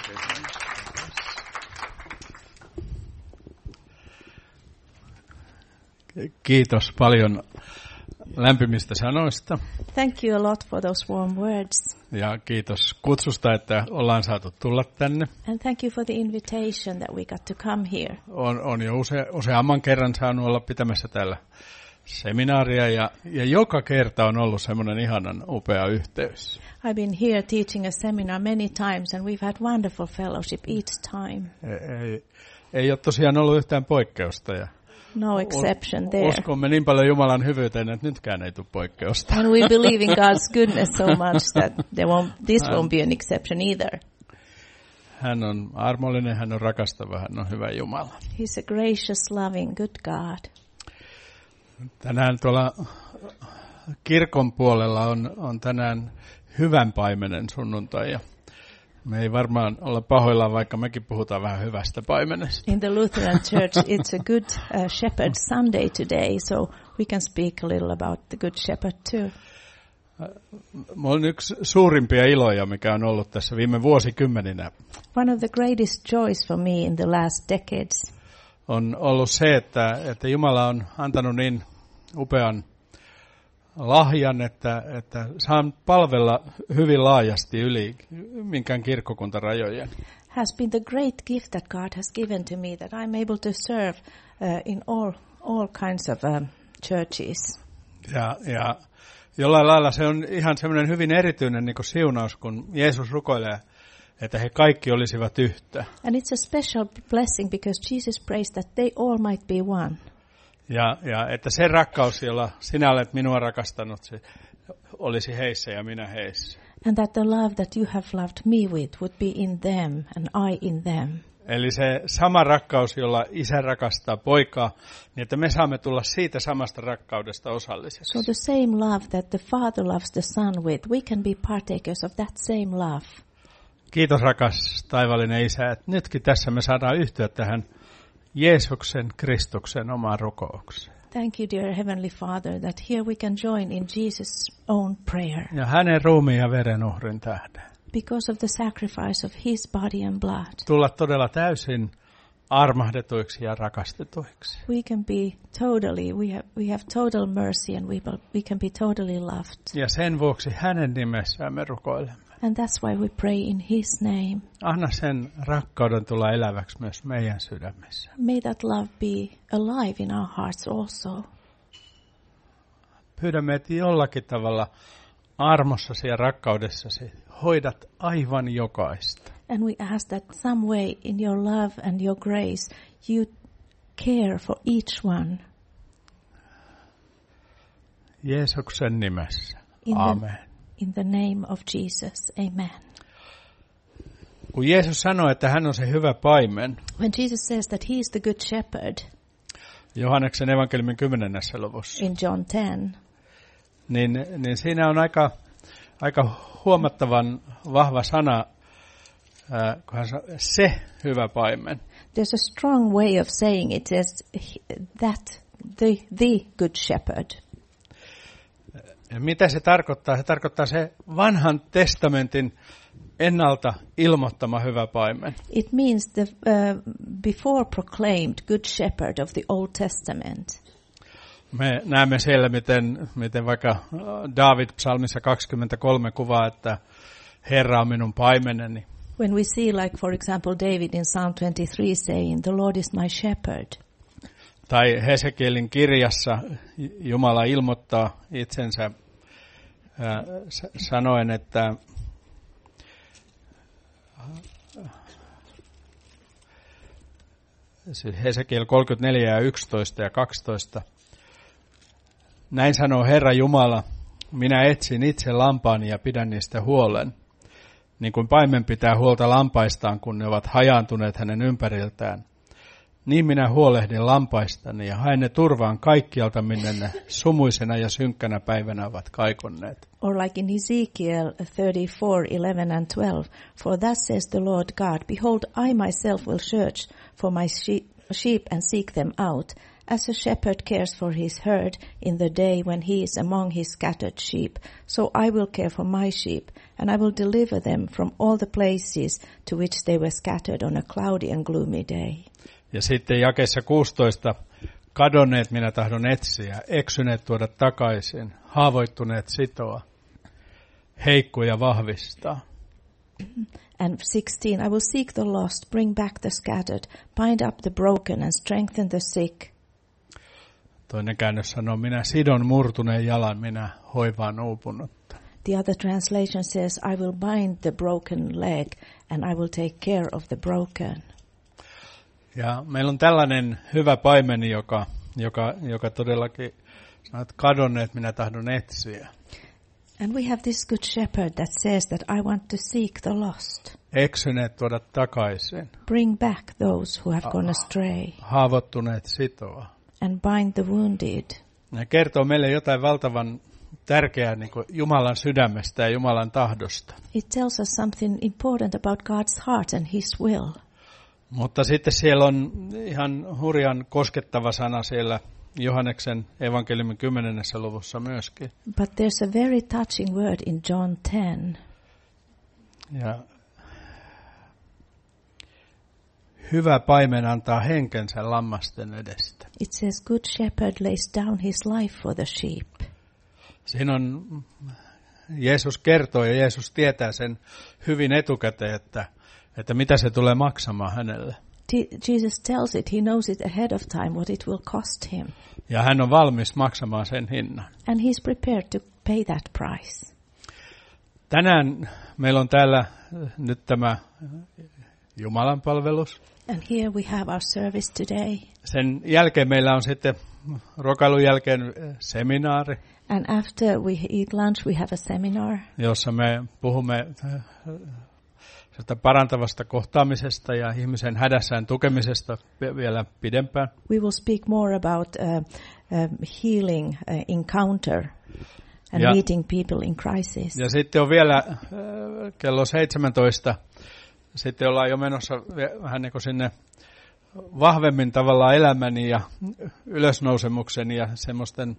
Kiitos paljon lämpimistä sanoista. Thank you a lot for those warm words. Ja kiitos kutsusta, että ollaan saatu tulla tänne. And thank you for the invitation that we got to come here. On jo useamman kerran saanut olla pitämässä täällä seminaaria ja joka kerta on ollut semmoinen ihanan upea yhteys. I've been here teaching a seminar many times and we've had wonderful fellowship each time. Ei ole tosiaan ollut yhtään poikkeusta. Ja no exception there. Uskomme niin paljon Jumalan hyvyyteen, että nytkään ei tule poikkeusta. And we believe in God's goodness so much that this won't be an exception either. Hän on armollinen, hän on rakastava, hän on hyvä Jumala. He's a gracious, loving, good God. Tänään tuolla kirkon puolella on tänään hyvän paimenen sunnuntai. Ja me ei varmaan olla pahoillaan, vaikka mekin puhutaan vähän hyvästä paimenesta. In the Lutheran Church, it's a good shepherd Sunday today, so we can speak a little about the good shepherd too. Mulla on yksi suurimpia iloja, mikä on ollut tässä viime vuosikymmeninä. One of the greatest joys for me in the last decades on ollut se, että Jumala on antanut niin upean lahjan, että saan palvella hyvin laajasti yli minkään kirkkokuntarajojen. Has been the great gift that God has given to me that I'm able to serve in all kinds of churches. Ja jollain lailla se on ihan semmoinen hyvin erityinen niin kuin siunaus, kun Jeesus rukoilee, että he kaikki olisivat yhtä. And it's a special blessing because Jesus prays that they all might be one. Ja että se rakkaus, jolla sinä olet minua rakastanut, se olisi heissä ja minä heissä. And that the love that you have loved me with would be in them and I in them. Eli se sama rakkaus, jolla isä rakastaa poikaa, niin että me saamme tulla siitä samasta rakkaudesta osalliseksi. So the same love that the Father loves the Son with, we can be partakers of that same love. Kiitos rakas taivaallinen Isä, että nytkin tässä me saadaan yhtyä tähän Jeesuksen Kristuksen omaan rukoukseen. Thank you, dear Heavenly Father, that here we can join in Jesus' own prayer. Ja hänen ruumiin ja veren uhrin tähden. Because of the sacrifice of his body and blood. Tulla todella täysin armahdetuiksi ja rakastetuiksi. We can be totally, we have total mercy and we can be totally loved. Ja sen vuoksi hänen nimessään me rukoilemme. And that's why we pray in his name. Anna sen rakkauden tulla eläväksi myös meidän sydämissä. May that love be alive in our hearts also. Pyydämme, että jollakin tavalla armossasi ja rakkaudessasi hoidat aivan jokaista. And we ask that some way in your love and your grace you care for each one. Jeesuksen nimessä. Amen. In the name of Jesus. Amen. Kun Jeesus sanoi, että hän on se hyvä paimen. When Jesus says that he is the good shepherd. Johanneksen evankeliumin 10. luvussa. In John 10. Niin siinä on aika huomattavan vahva sana, kun hän sanoo, se hyvä paimen. There's a strong way of saying it is that the good shepherd. Ja mitä se tarkoittaa? Se tarkoittaa se vanhan testamentin ennalta ilmoittama hyvä paimen. It means the before proclaimed good shepherd of the Old Testament. Me näemme siellä, miten vaikka David psalmissa 23 kuvaa, että Herra on minun paimeneni. When we see, like for example, David in Psalm 23 saying, the Lord is my shepherd. Tai Hesekielin kirjassa Jumala ilmoittaa itsensä sanoen, että Hesekiel 34 ja 11 ja 12. Näin sanoo Herra Jumala, minä etsin itse lampaani ja pidän niistä huolen, niin kuin paimen pitää huolta lampaistaan, kun ne ovat hajaantuneet hänen ympäriltään. Niin minä huolehdin lampaistani ja haen ne turvaan kaikkialta, minne ne sumuisena ja synkkänä päivänä ovat kaikonneet. Or like in Ezekiel 34:11 and 12, for thus says the Lord God, behold, I myself will search for my sheep and seek them out. As a shepherd cares for his herd in the day when he is among his scattered sheep, so I will care for my sheep, and I will deliver them from all the places to which they were scattered on a cloudy and gloomy day. Ja sitten jakeessa 16, kadonneet minä tahdon etsiä, eksyneet tuoda takaisin, haavoittuneet sitoa, heikkoja vahvistaa. And 16, I will seek the lost, bring back the scattered, bind up the broken and strengthen the sick. Toinen käännös sanoo, minä sidon murtuneen jalan, minä hoivaan uupunutta. The other translation says, I will bind the broken leg and I will take care of the broken. Ja meillä on tällainen hyvä paimeni, joka todellakin sanoo, että kadonneet minä tahdon etsiä. And we have this good shepherd that says that I want to seek the lost. Eksyneet tuoda takaisin. Bring back those who have gone astray. Haavoittuneet sitoa. And bind the wounded. Ne kertoo meille jotain valtavan tärkeää niin kuin Jumalan sydämestä ja Jumalan tahdosta. It tells us something important about God's heart and His will. Mutta sitten siellä on ihan hurjan koskettava sana siellä Johanneksen evankeliumin 10. luvussa myöskin. But there's a very touching word in John 10. Ja hyvä paimen antaa henkensä lammasten edestä. It says, good shepherd lays down his life for the sheep. Siinä on, Jeesus kertoo ja Jeesus tietää sen hyvin etukäteen, että mitä se tulee maksamaan hänelle. Jesus tells it, he knows it ahead of time what it will cost him. Ja hän on valmis maksamaan sen hinnan. And he's prepared to pay that price. Tänään meillä on täällä nyt tämä Jumalan palvelus. And here we have our service today. Sen jälkeen meillä on sitten ruokailun jälkeen seminaari. And after we eat lunch we have a seminar. Jossa me puhumme parantavasta kohtaamisesta ja ihmisen hädässään tukemisesta vielä pidempään. We will speak more about healing encounter and meeting people in crisis. Ja sitten on vielä kello 17. Sitten ollaan jo menossa vähän niin kuin sinne vahvemmin tavallaan elämän ja ylösnousemuksen ja semmoisten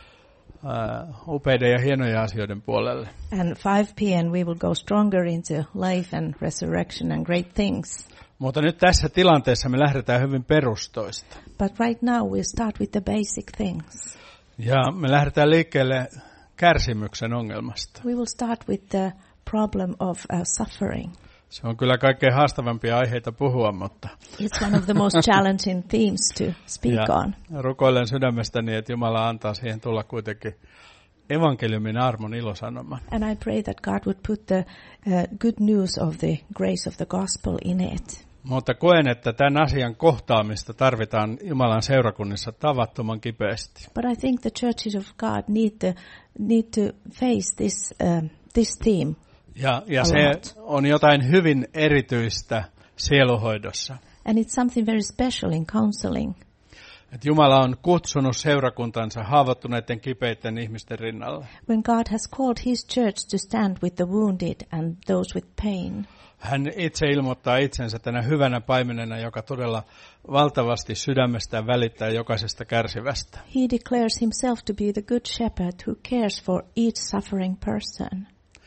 upeiden ja hienojen asioiden puolelle. And 5 p.m. we will go stronger into life and resurrection and great things. Mutta nyt tässä tilanteessa me lähdetään hyvin perustoista. But right now we'll start with the basic things. Ja me lähdetään liikkeelle kärsimyksen ongelmasta. We will start with the problem of suffering. Se on kyllä kaikkein haastavampia aiheita puhua, mutta it's one of the most challenging themes to speak on. Rukoilen sydämestäni, että Jumala antaa siihen tulla kuitenkin evankeliumin armon ilosanoman. And I pray that God would put the good news of the grace of the gospel in it. Mutta koen, että tämän asian kohtaamista tarvitaan Jumalan seurakunnissa tavattoman kipeästi. But I think the churches of God need to face this theme. Ja se on jotain hyvin erityistä sieluhoidossa. And it's something very special in counseling. Että Jumala on kutsunut seurakuntansa haavoittuneiden kipeiden ihmisten rinnalle. When God has called his church to stand with the wounded and those with pain. Hän itse ilmoittaa itsensä tänä hyvänä paimenena, joka todella valtavasti sydämestään välittää jokaisesta kärsivästä. He declares himself to be the good shepherd who cares for each suffering person.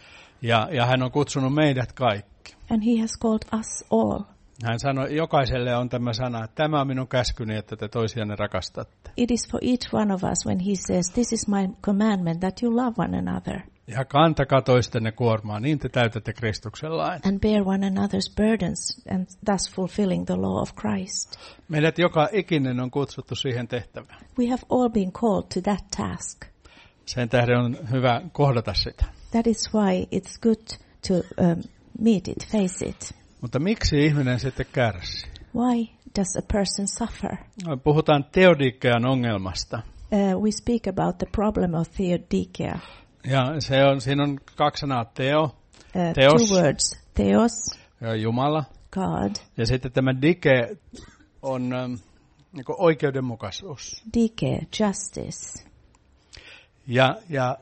Ja hän on kutsunut meidät kaikki. And he has called us all. Hän sanoi, jokaiselle on tämä sana, että tämä on minun käskyni, että te toisianne rakastatte. It is for each one of us when he says, this is my commandment, that you love one another. Ja kantakaa toistenne kuormaa, niin te täytätte Kristuksen lain. And bear one another's burdens, and thus fulfilling the law of Christ. Meidät joka ikinen on kutsuttu siihen tehtävään. We have all been called to that task. Sen tähden on hyvä kohdata sitä. That is why it's good to meet it, face it. Mutta miksi ihminen sitten kärsii? Why does a person suffer? Puhutaan teodikean ongelmasta. We speak about the problem of theodikea. Ja siinä on 2 sanaa, teos, 2 words, theos, ja Jumala. God. Ja sitten tämä dike on niin kuin oikeudenmukaisuus. Dike, justice. Ja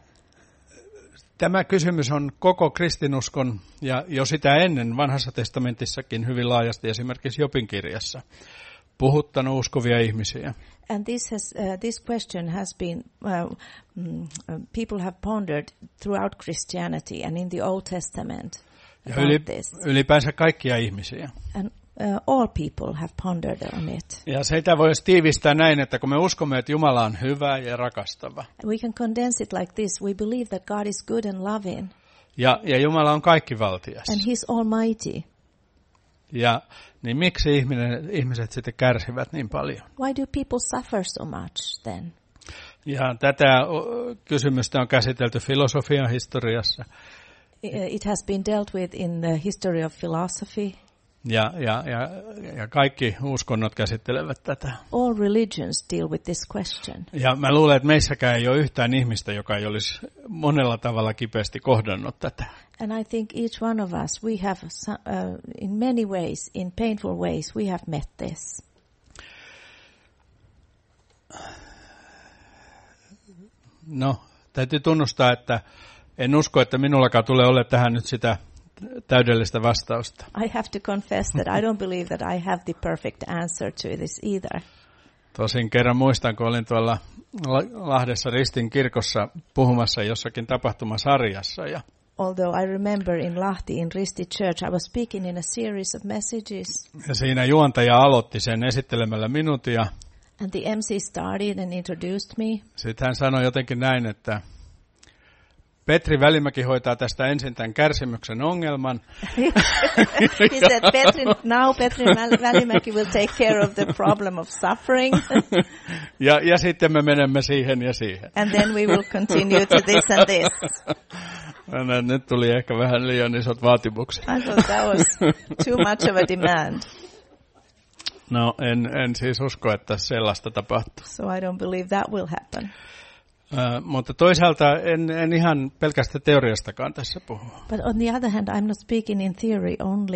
tämä kysymys on koko kristinuskon ja jo sitä ennen Vanhassa testamentissakin hyvin laajasti, esimerkiksi Jobin kirjassa. puhuttanut uskovia ihmisiä. And this question has been, people have pondered throughout Christianity and in the Old Testament Ja about this. ylipäänsä kaikkia ihmisiä. And all people have pondered on it. Ja sitä voisi tiivistää näin, että kun me uskomme, että Jumala on hyvä ja rakastava. We can condense it like this. We believe that God is good and loving. Ja Jumala on kaikkivaltias. And He's almighty. Ja niin miksi ihmiset sitten kärsivät niin paljon? Why do people suffer so much then? Ja tätä kysymystä on käsitelty filosofian historiassa. It has been dealt with in the history of philosophy. Ja kaikki uskonnot käsittelevät tätä. All religions deal with this question. Ja mä luulen, että meissäkään ei ole yhtään ihmistä, joka ei olisi monella tavalla kipeästi kohdannut tätä. And I think each one of us, we have, in many ways, in painful ways, we have met this. No, täytyy tunnustaa, että en usko, että minullakaan tulee olla tähän nyt sitä täydellistä vastausta. I have to confess that I don't believe that I have the perfect answer to this either. Tosin kerran muistan, kun olin tuolla Lahdessa Ristin kirkossa puhumassa jossakin tapahtumasarjassa. Although I remember in Lahti, in Risti Church, I was speaking in a series of messages. Ja siinä juontaja aloitti sen esittelemällä minuutia. And the MC started and introduced me. Sitten hän sanoi jotenkin näin, että Petri Välimäki hoitaa tästä ensin tämän kärsimyksen ongelman. He said, Petri Välimäki will take care of the problem of suffering. ja sitten me menemme siihen ja siihen. And then we will continue to this and this. Nyt tuli ehkä vähän liian isot vaatimukset. I thought that was too much of a demand. No, en siis usko, että sellaista tapahtuu. So I don't believe that will happen. Mutta toisaalta en ihan pelkästä teoriastakaan tässä puhu. But on the other hand, I'm not speaking in theory only.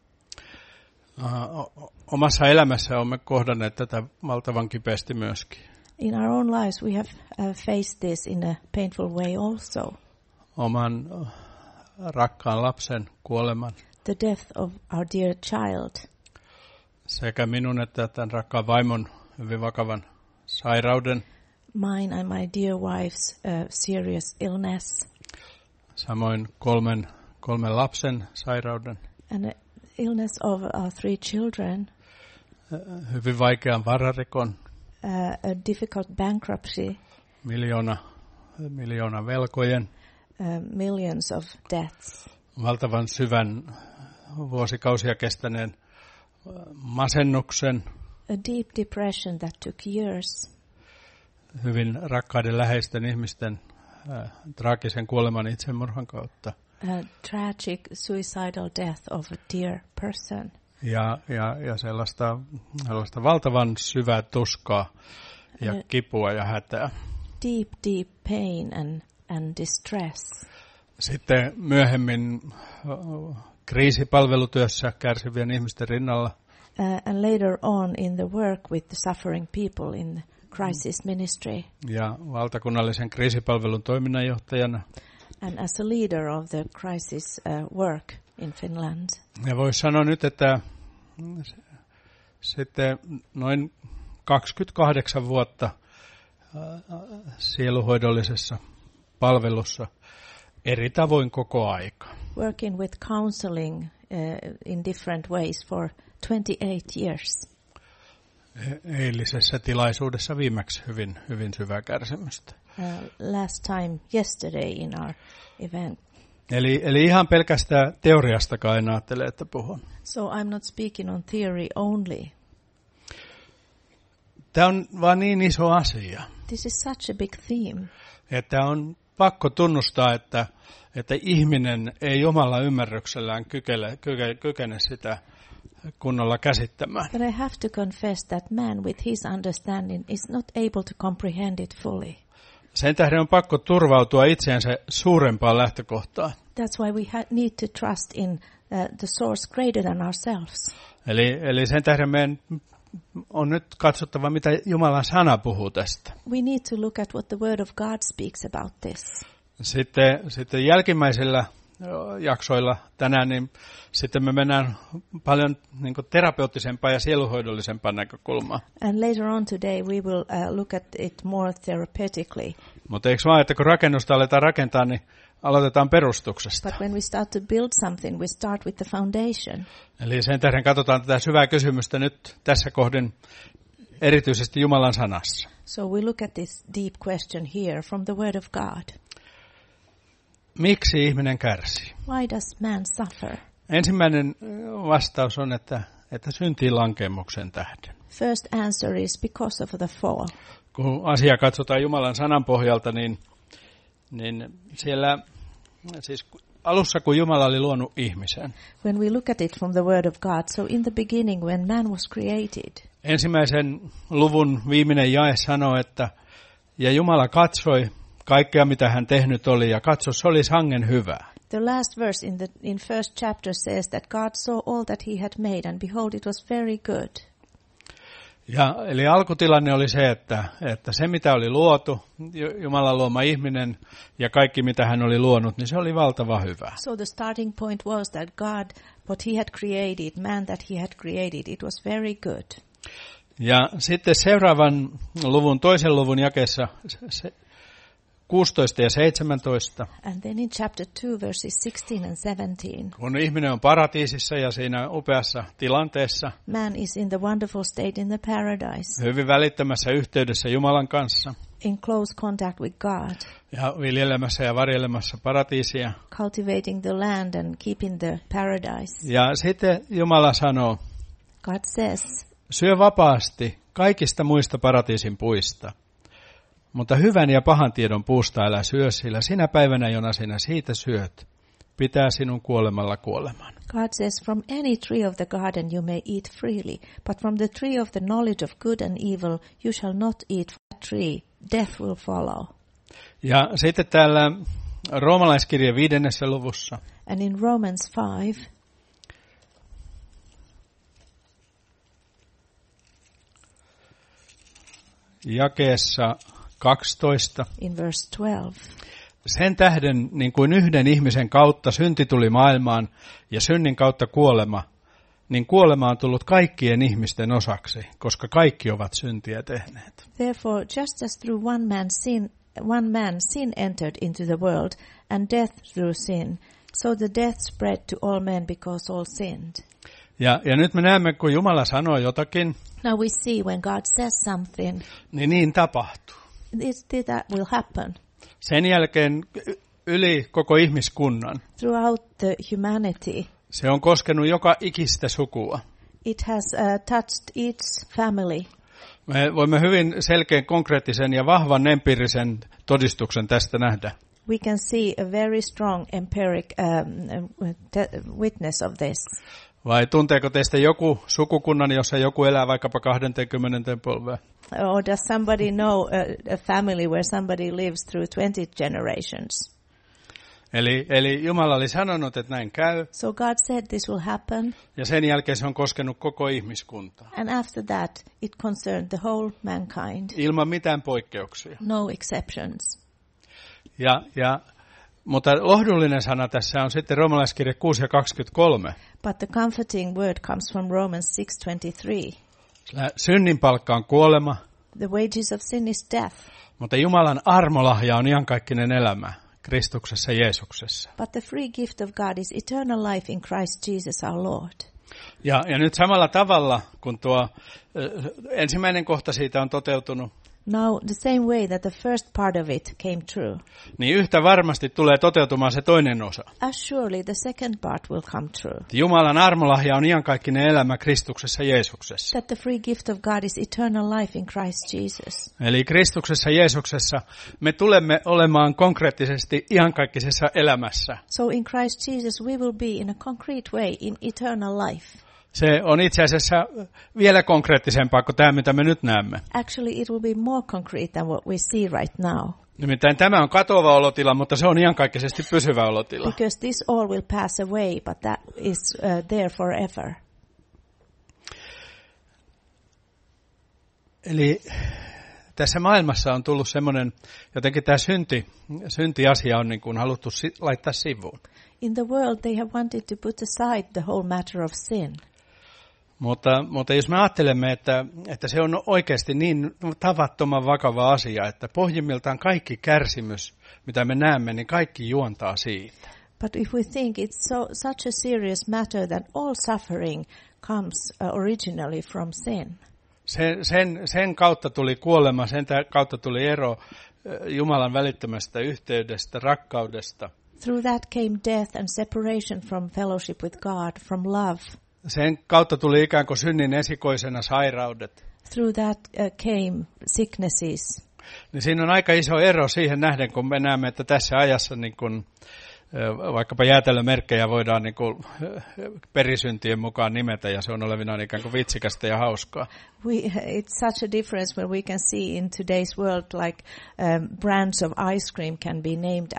Omassa elämässä olemme kohdanneet tätä valtavan kipeästi myöskin. In our own lives we have faced this in a painful way also. Oman rakkaan lapsen kuoleman. The death of our dear child. Sekä minun että tämän rakkaan vaimon hyvin vakavan sairauden. Mine and my dear wife's serious illness. Samoin kolmen lapsen sairauden. And the illness of our 3 children. Hyvin vaikean vararikon. A difficult bankruptcy. Miljoona velkojen. Millions of debts. Valtavan syvän vuosikausia kestäneen masennuksen. A deep depression that took years. Hyvin rakkaiden läheisten ihmisten traagisen kuoleman itsemurhan kautta. A tragic suicidal death of a dear person. Ja sellaista valtavan syvää tuskaa ja kipua ja hätää. Deep pain and distress. Sitten myöhemmin kriisipalvelutyössä kärsivien ihmisten rinnalla. And later on in the work with the suffering people in the crisis ministry. Ja valtakunnallisen kriisipalvelun toiminnanjohtajana. And as a leader of the crisis work in Finland. Ja voisi sanoa nyt, että sitten noin 28 vuotta sieluhoidollisessa palvelussa eri tavoin koko aika. Working with counseling in different ways for 28 years. Eilisessä tilaisuudessa viimeksi hyvin syvää kärsimystä. Last time, yesterday in our event. Eli ihan pelkästään teoriastakaan en ajattele, että puhun. So I'm not speaking on theory only. Tämä on vaan niin iso asia. This is such a big theme. Että on pakko tunnustaa, että ihminen ei omalla ymmärryksellään kykene sitä kunnolla käsittämään. But I have to confess that man with his understanding is not able to comprehend it fully. Sen tähden on pakko turvautua itseensä suurempaan lähtökohtaan. That's why we need to trust in the source greater than ourselves. Eli sen tähden meidän on nyt katsottava, mitä Jumalan sana puhuu tästä. We need to look at what the word of God speaks about this. Sitten jälkimmäisellä jaksoilla tänään, niin sitten me mennään paljon niin kuin terapeuttisempaan ja sieluhoidollisempaan näkökulmaan. And later on today we will look at it more therapeutically. Mutta eikö vaan, että kun rakennusta aletaan rakentaa, niin aloitetaan perustuksesta. But when we start to build something, we start with the foundation. Eli sen tähden katsotaan tätä syvää kysymystä nyt tässä kohdin erityisesti Jumalan sanassa. So we look at this deep question here from the Word of God. Miksi ihminen kärsii? Why does man suffer? Ensimmäinen vastaus on, että syntiin lankeemuksen tähden. First answer is because of the fall. Kun asia katsotaan Jumalan sanan pohjalta, niin siellä siis alussa kun Jumala oli luonut ihmisen. When we look at it from the Word of God, so in the beginning when man was created. Ensimmäisen luvun viimeinen jae sanoo, että ja Jumala katsoi kaikkea mitä hän tehnyt oli ja katsoi se oli sangen hyvää. The last verse in first chapter says that God saw all that he had made and behold it was very good. Ja, eli alkutilanne oli se, että se mitä oli luotu, Jumalan luoma ihminen ja kaikki mitä hän oli luonut, niin se oli valtava hyvä. So the starting point was that God, what he had created, man that he had created, it was very good. Ja sitten seuraavan luvun, toisen luvun jakeessa 16 ja 17. And then in chapter 2 verses 16 and 17. Kun ihminen on paratiisissa ja siinä upeassa tilanteessa. Man is in the wonderful state in the paradise. Hyvin välittömässä yhteydessä Jumalan kanssa. In close contact with God. Ja viljelemässä ja varjelemassa paratiisia. Cultivating the land and keeping the paradise. Ja sitten Jumala sanoo. God says. Syö vapaasti kaikista muista paratiisin puista. Mutta hyvän ja pahan tiedon puusta älä syö, sillä sinä päivänä, jona sinä siitä syöt, pitää sinun kuolemalla kuoleman. God says, from any tree of the garden you may eat freely, but from the tree of the knowledge of good and evil you shall not eat from that tree. Death will follow. Ja sitten täällä Roomalaiskirjeen 5. luvussa. And in Romans 5. Jakeessa 12. In verse 12. Sen tähden niin kuin yhden ihmisen kautta synti tuli maailmaan ja synnin kautta kuolema, niin kuolema on tullut kaikkien ihmisten osaksi, koska kaikki ovat syntiä tehneet. Therefore, just as through one man sin entered into the world, and death through sin, so the death spread to all men because all sinned. Ja nyt me näemme, kun Jumala sanoo jotakin, now we see when God says something, niin tapahtuu. That will happen. Sen jälkeen yli koko ihmiskunnan. Throughout the humanity. Se on koskenut joka ikistä sukua. It has touched each family. Me voimme hyvin selkeän, konkreettisen ja vahvan empiirisen todistuksen tästä nähdä. We can see a very strong empiric witness of this. Vai tunteeko teistä joku sukukunnan, jossa joku elää vaikkapa 20 polvea? Or does somebody know a family where somebody lives through 20 generations? Eli Jumala oli sanonut, että näin käy. So God said this will happen. Ja sen jälkeen se on koskenut koko ihmiskuntaa. And after that it concerned the whole mankind. Ilman mitään poikkeuksia. No exceptions. Mutta lohdullinen sana tässä on sitten Roomalaiskirje 6 ja 23. But the comforting word comes from Romans 6:23. Synnin palkka on kuolema. The wages of sin is death. Mutta Jumalan armolahja on iankaikkinen elämä Kristuksessa Jeesuksessa. But the free gift of God is eternal life in Christ Jesus our Lord. Ja nyt samalla tavalla, kun tuo ensimmäinen kohta siitä on toteutunut, now the same way that the first part of it came true, niin yhtä varmasti tulee toteutumaan se toinen osa. As surely the second part will come true. Jumalan armolahja on iankaikkinen elämä Kristuksessa Jeesuksessa. That the free gift of God is eternal life in Christ Jesus. Eli Kristuksessa Jeesuksessa me tulemme olemaan konkreettisesti iankaikkisessa elämässä. So in Christ Jesus we will be in a concrete way in eternal life. Se on itse asiassa vielä konkreettisempaa kuin tämä, mitä me nyt näemme. Actually, it will be more concrete than what we see right now. Nimittäin tämä on katoava olotila, mutta se on iankaikkisesti pysyvä olotila. Because this all will pass away, but that is there forever. Eli tässä maailmassa on tullut semmoinen, jotenkin tämä syntiasia on niin kuin haluttu laittaa sivuun. In the world they have wanted to put aside the whole matter of sin. Mutta jos me ajattelemme, että se on oikeasti niin tavattoman vakava asia, että pohjimmiltaan kaikki kärsimys, mitä me näemme, niin kaikki juontaa siitä. But if we think it's such a serious matter that all suffering comes originally from sin. Sen kautta tuli kuolema, sen kautta tuli ero Jumalan välittömästä yhteydestä, rakkaudesta. Through that came death and separation from fellowship with God, from love. Sen kautta tuli ikään kuin synnin esikoisena sairaudet. Through that came sicknesses. Niin siinä on aika iso ero siihen nähden, kun me näemme, että tässä ajassa niin kun, vaikkapa jäätelömerkkejä voidaan niin kun, perisyntien mukaan nimetä, ja se on olevinaan ikään kuin vitsikästä ja hauskaa. It's such a difference when we can see in today's world, like brands of ice cream can be named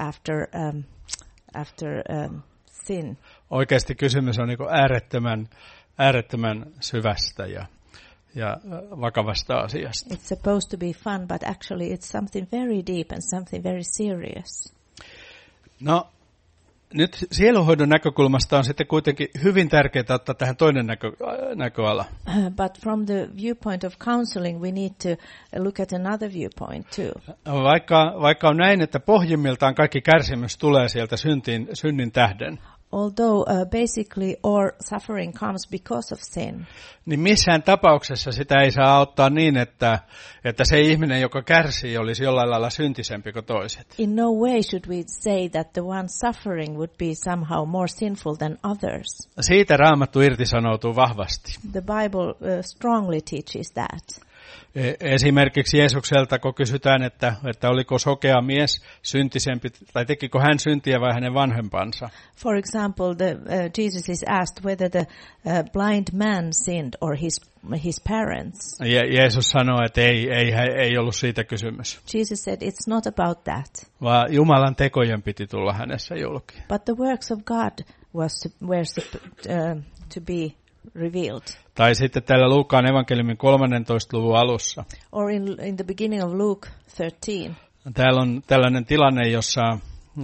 after sin. Oikeasti kysymys on niin kuin äärettömän syvästä ja vakavasta asiasta. It's supposed to be fun, but actually it's something very deep and something very serious. No, nyt sielunhoidon näkökulmasta on sitten kuitenkin hyvin tärkeää ottaa tähän toinen näköala. But from the viewpoint of counseling, we need to look at another viewpoint too. Vaikka on näin, että pohjimmiltaan kaikki kärsimys tulee sieltä synnin tähden. Although basically all suffering comes because of sin. Niin missään tapauksessa sitä ei saa ottaa niin, että se ihminen, joka kärsii, olisi jollain lailla syntisempi kuin toiset. In no way should we say that the one suffering would be somehow more sinful than others. Siitä Raamattu irtisanoutuu vahvasti. The Bible strongly teaches that. Esimerkiksi Jeesukselta, kun kysytään, että oliko sokea mies syntisempi, tai tekikö hän syntiä vai hänen vanhempansa. For example, Jesus is asked whether the blind man sinned or his parents. Jeesus sanoi, että ei ollut siitä kysymys. Jesus said it's not about that. Vaan Jumalan tekojen piti tulla hänessä julki. But the works of God were to be revealed. Tai sitten täällä Luukkaan evankeliumin 13. luvun alussa. Or in the beginning of Luke 13. Täällä on tällainen tilanne, jossa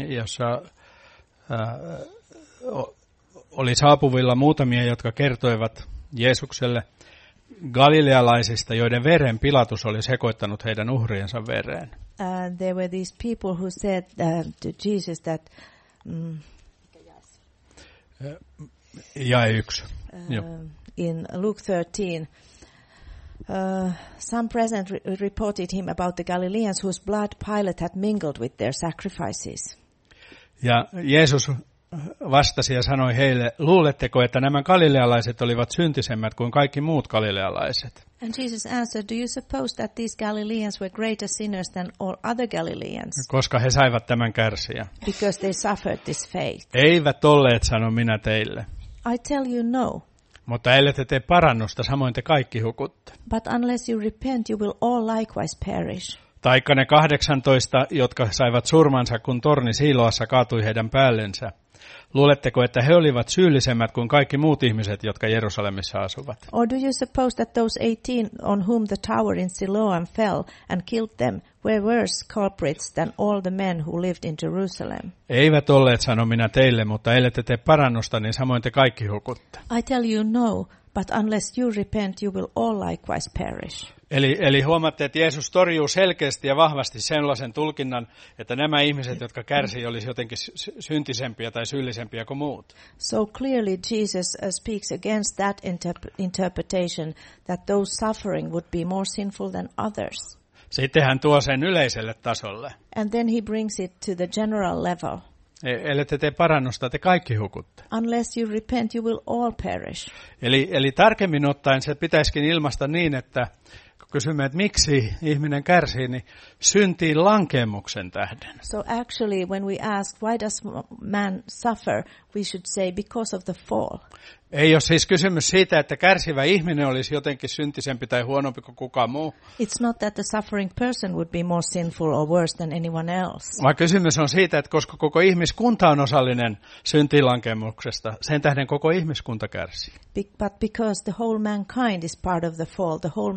oli saapuvilla muutamia, jotka kertoivat Jeesukselle galilealaisista, joiden veren Pilatus oli sekoittanut heidän uhriensa vereen. There were these people who said to Jesus that jae 1. In Luke 13, some present reported him about the Galileans whose blood Pilate had mingled with their sacrifices. Ja Jeesus vastasi ja sanoi heille, luuletteko, että nämä galilealaiset olivat syntisemmät kuin kaikki muut galilealaiset? And Jesus answered, do you suppose that these Galileans were greater sinners than all other Galileans? Koska he saivat tämän kärsiä. Because they suffered this fate. Eivät olleet, sanon minä teille. I tell you no. Mutta ellei te tee parannusta, samoin te kaikki hukutte. But unless you repent, you will all likewise perish. Taikka ne 18, jotka saivat surmansa, kun torni Siiloassa kaatui heidän päällensä. Luuletteko, että he olivat syyllisemmät kuin kaikki muut ihmiset, jotka Jerusalemissa asuvat? Or do you suppose that those 18 on whom the tower in Siloam fell and killed them were worse culprits than all the men who lived in Jerusalem? Eivät olleet, sanon minä teille, mutta ellei te tee parannusta, niin samoin te kaikki hukutte. I tell you no, but unless you repent, you will all likewise perish. Eli huomaatte, että Jeesus torjuu selkeästi ja vahvasti sellaisen tulkinnan, että nämä ihmiset, jotka kärsii, olisi jotenkin syntisempiä tai syyllisempiä kuin muut. So clearly Jesus speaks against that interpretation that those suffering would be more sinful than others. Sitten hän tuo sen yleiselle tasolle. And then he brings it to the general level. Ellei te tee parannusta, te kaikki hukutte. Unless you repent, you will all perish. Eli tarkemmin ottaen se pitäisikin ilmaista niin, että kun kysymme, että miksi ihminen kärsii, niin syntiin lankeemuksen tähden. So actually when we ask why does man suffer, we should say because of the fall. Ei ole siis kysymys siitä, että kärsivä ihminen olisi jotenkin syntisempi tai huonompi kuin kukaan muu. It's not that the suffering person would be more sinful or worse than anyone else. Vaan kysymys on siitä, että koska koko ihmiskunta on osallinen syntilankemuksesta, sen tähden koko ihmiskunta kärsii. But because the whole mankind is part of the fall, the whole mankind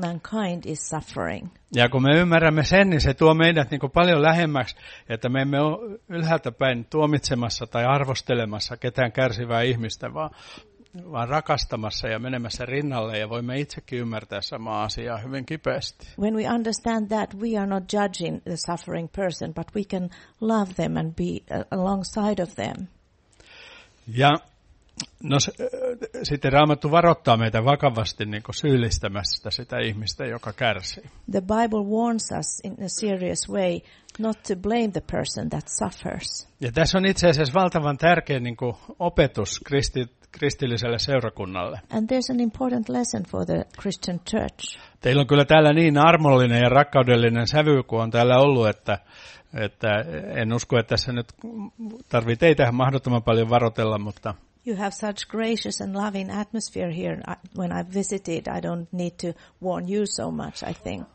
mind is suffering. Ja kun me ymmärrämme sen, niin se tuo meidät niin kuin paljon lähemmäksi, että me emme ole ylhäältä päin tuomitsemassa tai arvostelemassa ketään kärsivää ihmistä, vaan rakastamassa ja menemässä rinnalle, ja voimme itsekin ymmärtää samaa asiaa hyvin kipeästi. When we understand that, we are not judging the suffering person, but we can love them and be alongside of them. Ja sitten Raamattu varoittaa meitä vakavasti niin kuin syyllistämästä sitä ihmistä, joka kärsii. The Bible warns us in a serious way not to blame the person that suffers. Ja tässä on itse asiassa valtavan tärkeä niin kuin opetus kristilliselle seurakunnalle. And there's an important lesson for the Christian church. Teillä on kyllä täällä niin armollinen ja rakkaudellinen sävy, kun on täällä ollut, että en usko, että tässä nyt tarvitsee teitä mahdottoman paljon varotella, mutta You have such gracious and loving atmosphere here. When I've visited, I don't need to warn you so much, I think.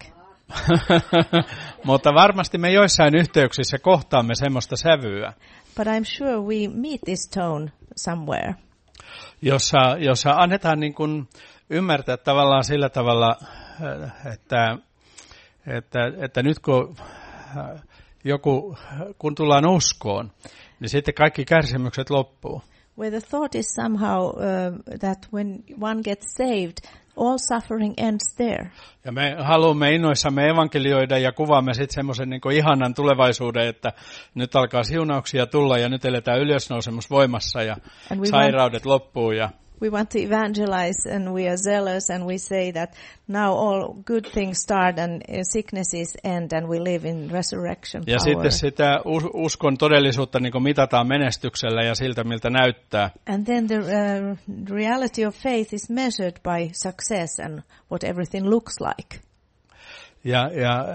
Mutta varmasti me joissain yhteyksissä kohtaamme semmoista sävyä. But I'm sure we meet this tone somewhere. Jossa annetaan niin kuin ymmärtää tavallaan sillä tavalla, että nyt kun tullaan uskoon, niin sitten kaikki kärsimykset loppuu. Where the thought is somehow that when one gets saved, all suffering ends there. Ja me haluamme innoissamme evankelioida ja kuvaamme sitten semmoisen niin kuin ihanan tulevaisuuden, että nyt alkaa siunauksia tulla ja nyt eletään ylösnousemusvoimassa ja sairaudet loppuu. We want to evangelize and we are zealous and we say that now all good things start and sicknesses end and we live in resurrection power. Ja sitten sitä uskon todellisuutta niin kuin mitataan menestyksellä ja siltä miltä näyttää. And then the reality of faith is measured by success and what everything looks like. Ja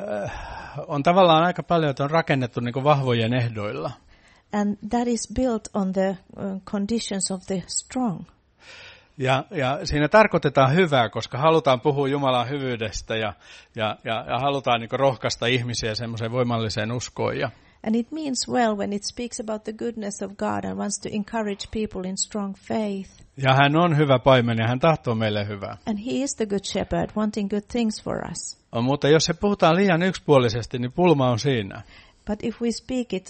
on tavallaan aika paljon, että on rakennettu niin kuin vahvojen ehdoilla. And that is built on the conditions of the strong. Ja siinä tarkoitetaan hyvää, koska halutaan puhua Jumalan hyvyydestä ja halutaan niin kuin rohkaista ihmisiä semmoiseen voimalliseen uskoon. And it means well when it speaks about the goodness of God and wants to encourage people in strong faith. Ja hän on hyvä paimen ja hän tahtoo meille hyvää. And he is the good shepherd wanting good things for us. Mutta jos se puhutaan liian yksipuolisesti, niin pulma on siinä. But if we speak it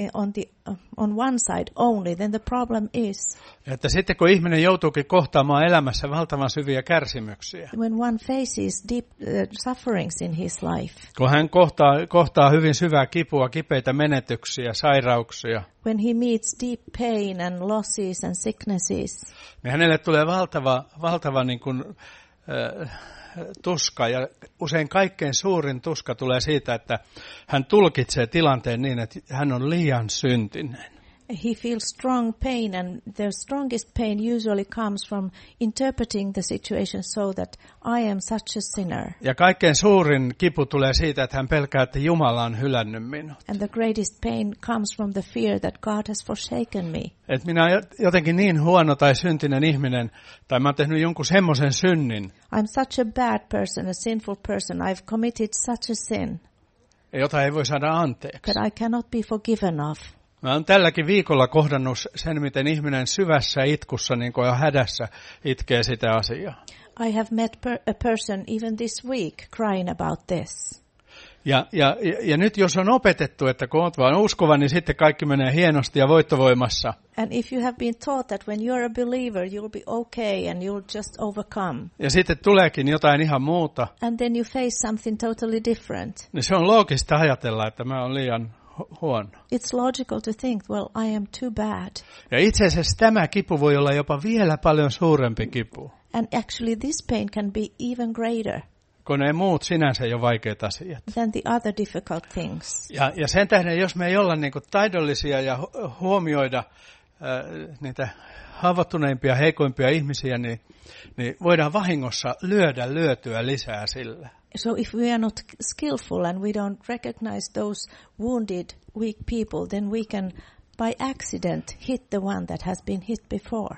on one side only, then the problem is että sitten kun ihminen joutuukin kohtaamaan elämässä valtavan syviä kärsimyksiä. When one faces deep sufferings in his life. Kun hän kohtaa hyvin syvää kipua, kipeitä menetyksiä, sairauksia. When he meets deep pain and losses and sicknesses. Niin hänelle tulee valtava niin kuin tuska, ja usein kaikkein suurin tuska tulee siitä, että hän tulkitsee tilanteen niin, että hän on liian syntinen. He feels strong pain, and the strongest pain usually comes from interpreting the situation so that I am such a sinner. Ja kaikkein suurin kipu tulee siitä, että hän pelkää, että Jumala on hylännyt minut. And the greatest pain comes from the fear that God has forsaken me. Että minä olen jotenkin niin huono tai syntinen ihminen, tai mä oon tehnyt jonkun semmoisen synnin. I'm such a bad person, a sinful person. I've committed such a sin. Jota ei voi saada anteeksi. That I cannot be forgiven of. Mä oon tälläkin viikolla kohdannut sen, miten ihminen syvässä itkussa niin kuin hädässä itkee sitä asiaa. I have met a person even this week crying about this. Ja nyt jos on opetettu, että kun olet vaan uskova, niin sitten kaikki menee hienosti ja voittovoimassa. And if you have been taught that when you're a believer, you'll be okay and you'll just overcome. Ja sitten tuleekin jotain ihan muuta. And then you face something totally different. Niin se on loogista ajatella, että mä oon liian huono. It's logical to think, well, I am too bad. Ja itse asiassa tämä kipu voi olla jopa vielä paljon suurempi kipu. And actually this pain can be even greater. Kun ne muut sinänsä jo vaikeat asiat. Than the other difficult things. Ja sen tähden, jos me ei olla niin kuin taidollisia ja huomioida niitä haavoittuneimpia, heikoimpia ihmisiä, niin voidaan vahingossa lyötyä lisää sillä. So if we are not skillful and we don't recognize those wounded, weak people, then we can by accident hit the one that has been hit before.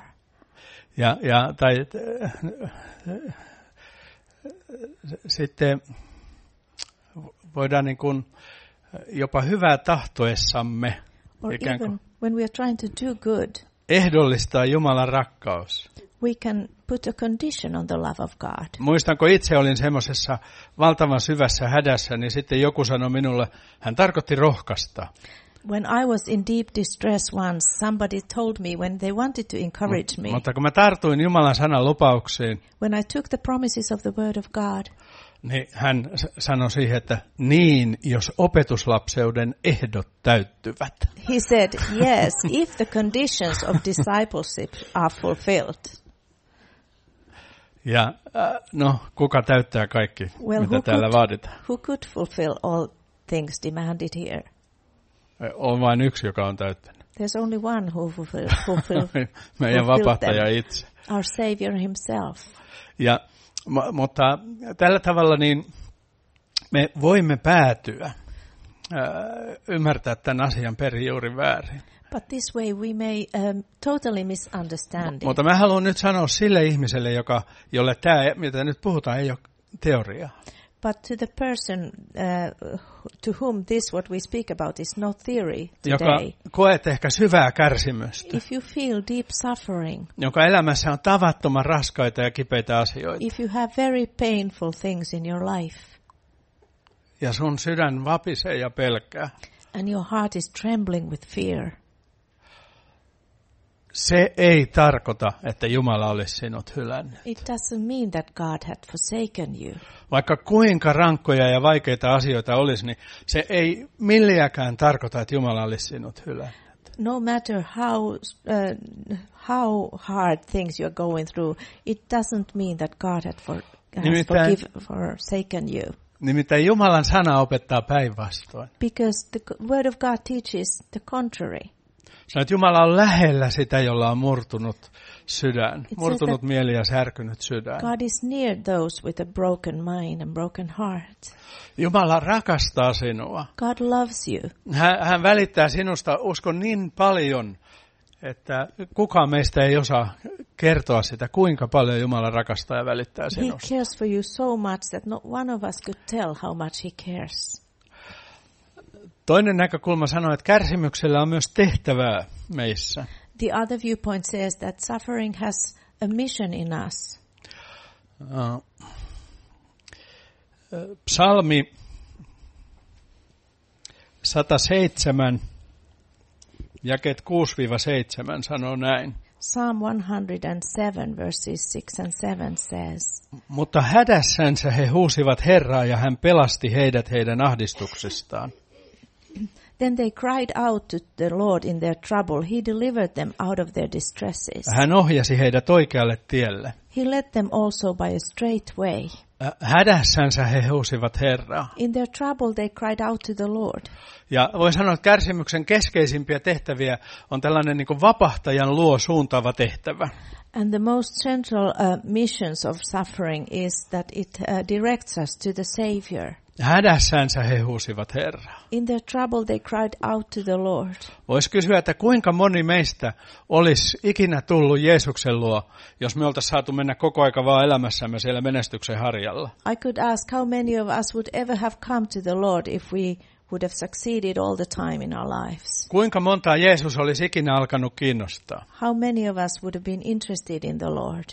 Sitten voidaan niin kuin jopa hyvää tahtoessamme or even when we are trying to do good, ehdollistaa Jumalan rakkaus. we can put a condition on the love of God. Muistan, kun itse olin semmoisessa valtavan syvässä hädässä, niin sitten joku sanoi minulle, hän tarkoitti rohkaista. When I was in deep distress once, somebody told me when they wanted to encourage me. Mutta kun mä tartuin Jumalan sanan lupauksiin, When I took the promises of the word of God, niin hän sanoi siihen, että niin, jos opetuslapseuden ehdot täyttyvät. he said, yes, if the conditions of discipleship are fulfilled. Ja no, kuka täyttää kaikki, mitä täällä vaaditaan? Who could fulfill all things demanded here? On vain yksi, joka on täyttänyt. There's only one who fulfilled Meidän vapahtaja itse. Our Savior himself. Ja, mutta tällä tavalla niin me voimme päätyä ymmärtää tämän asian perin juuri väärin. But this way we may totally misunderstand it. Mutta mä haluan nyt sanoa sille ihmiselle, jolle tämä, mitä nyt puhutaan, ei ole teoriaa. But to the person to whom this what we speak about is no theory today. Joka koet ehkä syvää kärsimystä. If you feel deep suffering. Jonka elämässä on tavattoman raskaita ja kipeitä asioita. If you have very painful things in your life. Ja sun sydän vapisee ja pelkää. And your heart is trembling with fear. Se ei tarkoita, että Jumala olisi sinut hylännyt. It doesn't mean that God had forsaken you. Vaikka kuinka rankkoja ja vaikeita asioita olisi, niin se ei milliäkään tarkoita, että Jumala olisi sinut hylännyt. No matter how hard things you're going through, it doesn't mean that God has forsaken you. Nimittäin Jumalan sana opettaa päinvastoin. Because the word of God teaches the contrary. Sanoo, että Jumala on lähellä sitä, jolla on murtunut sydän, murtunut mieli ja särkynyt sydän. God is near those with a broken mind and broken heart. Jumala rakastaa sinua. God loves you. Hän välittää sinusta, uskon, niin paljon, että kukaan meistä ei osaa kertoa sitä, kuinka paljon Jumala rakastaa ja välittää sinusta. He cares for you so much that not one of us could tell how much he cares. Toinen näkökulma sanoo, että kärsimyksellä on myös tehtävää meissä. The other viewpoint says that suffering has a mission in us. Psalmi 107, jakeet 6-7 sanoo näin. Psalm 107 verses 6 and 7 says, Mutta hädässänsä he huusivat Herraa ja hän pelasti heidät heidän ahdistuksestaan. Then they cried out to the Lord in their trouble. He delivered them out of their distresses. Hän ohjasi heidät oikealle tielle. He led them also by a straight way. Hädässänsä he huusivat Herraa. In their trouble they cried out to the Lord. Ja voi sanoa, että kärsimyksen keskeisimpiä tehtäviä on tällainen niin kuin vapahtajan luo suuntaava tehtävä. And the most central missions of suffering is that it directs us to the Savior. Hädässänsä he huusivat Herraa. In their trouble they cried out to the Lord. Voisi kysyä, että kuinka moni meistä olisi ikinä tullut Jeesuksen luo, jos me oltaisiin saatu mennä koko aika vaan elämässämme siellä menestyksen harjalla. I could ask how many of us would ever have come to the Lord if we would have succeeded all the time in our lives. Kuinka montaa Jeesus olisi ikinä alkanut kiinnostaa? How many of us would have been interested in the Lord?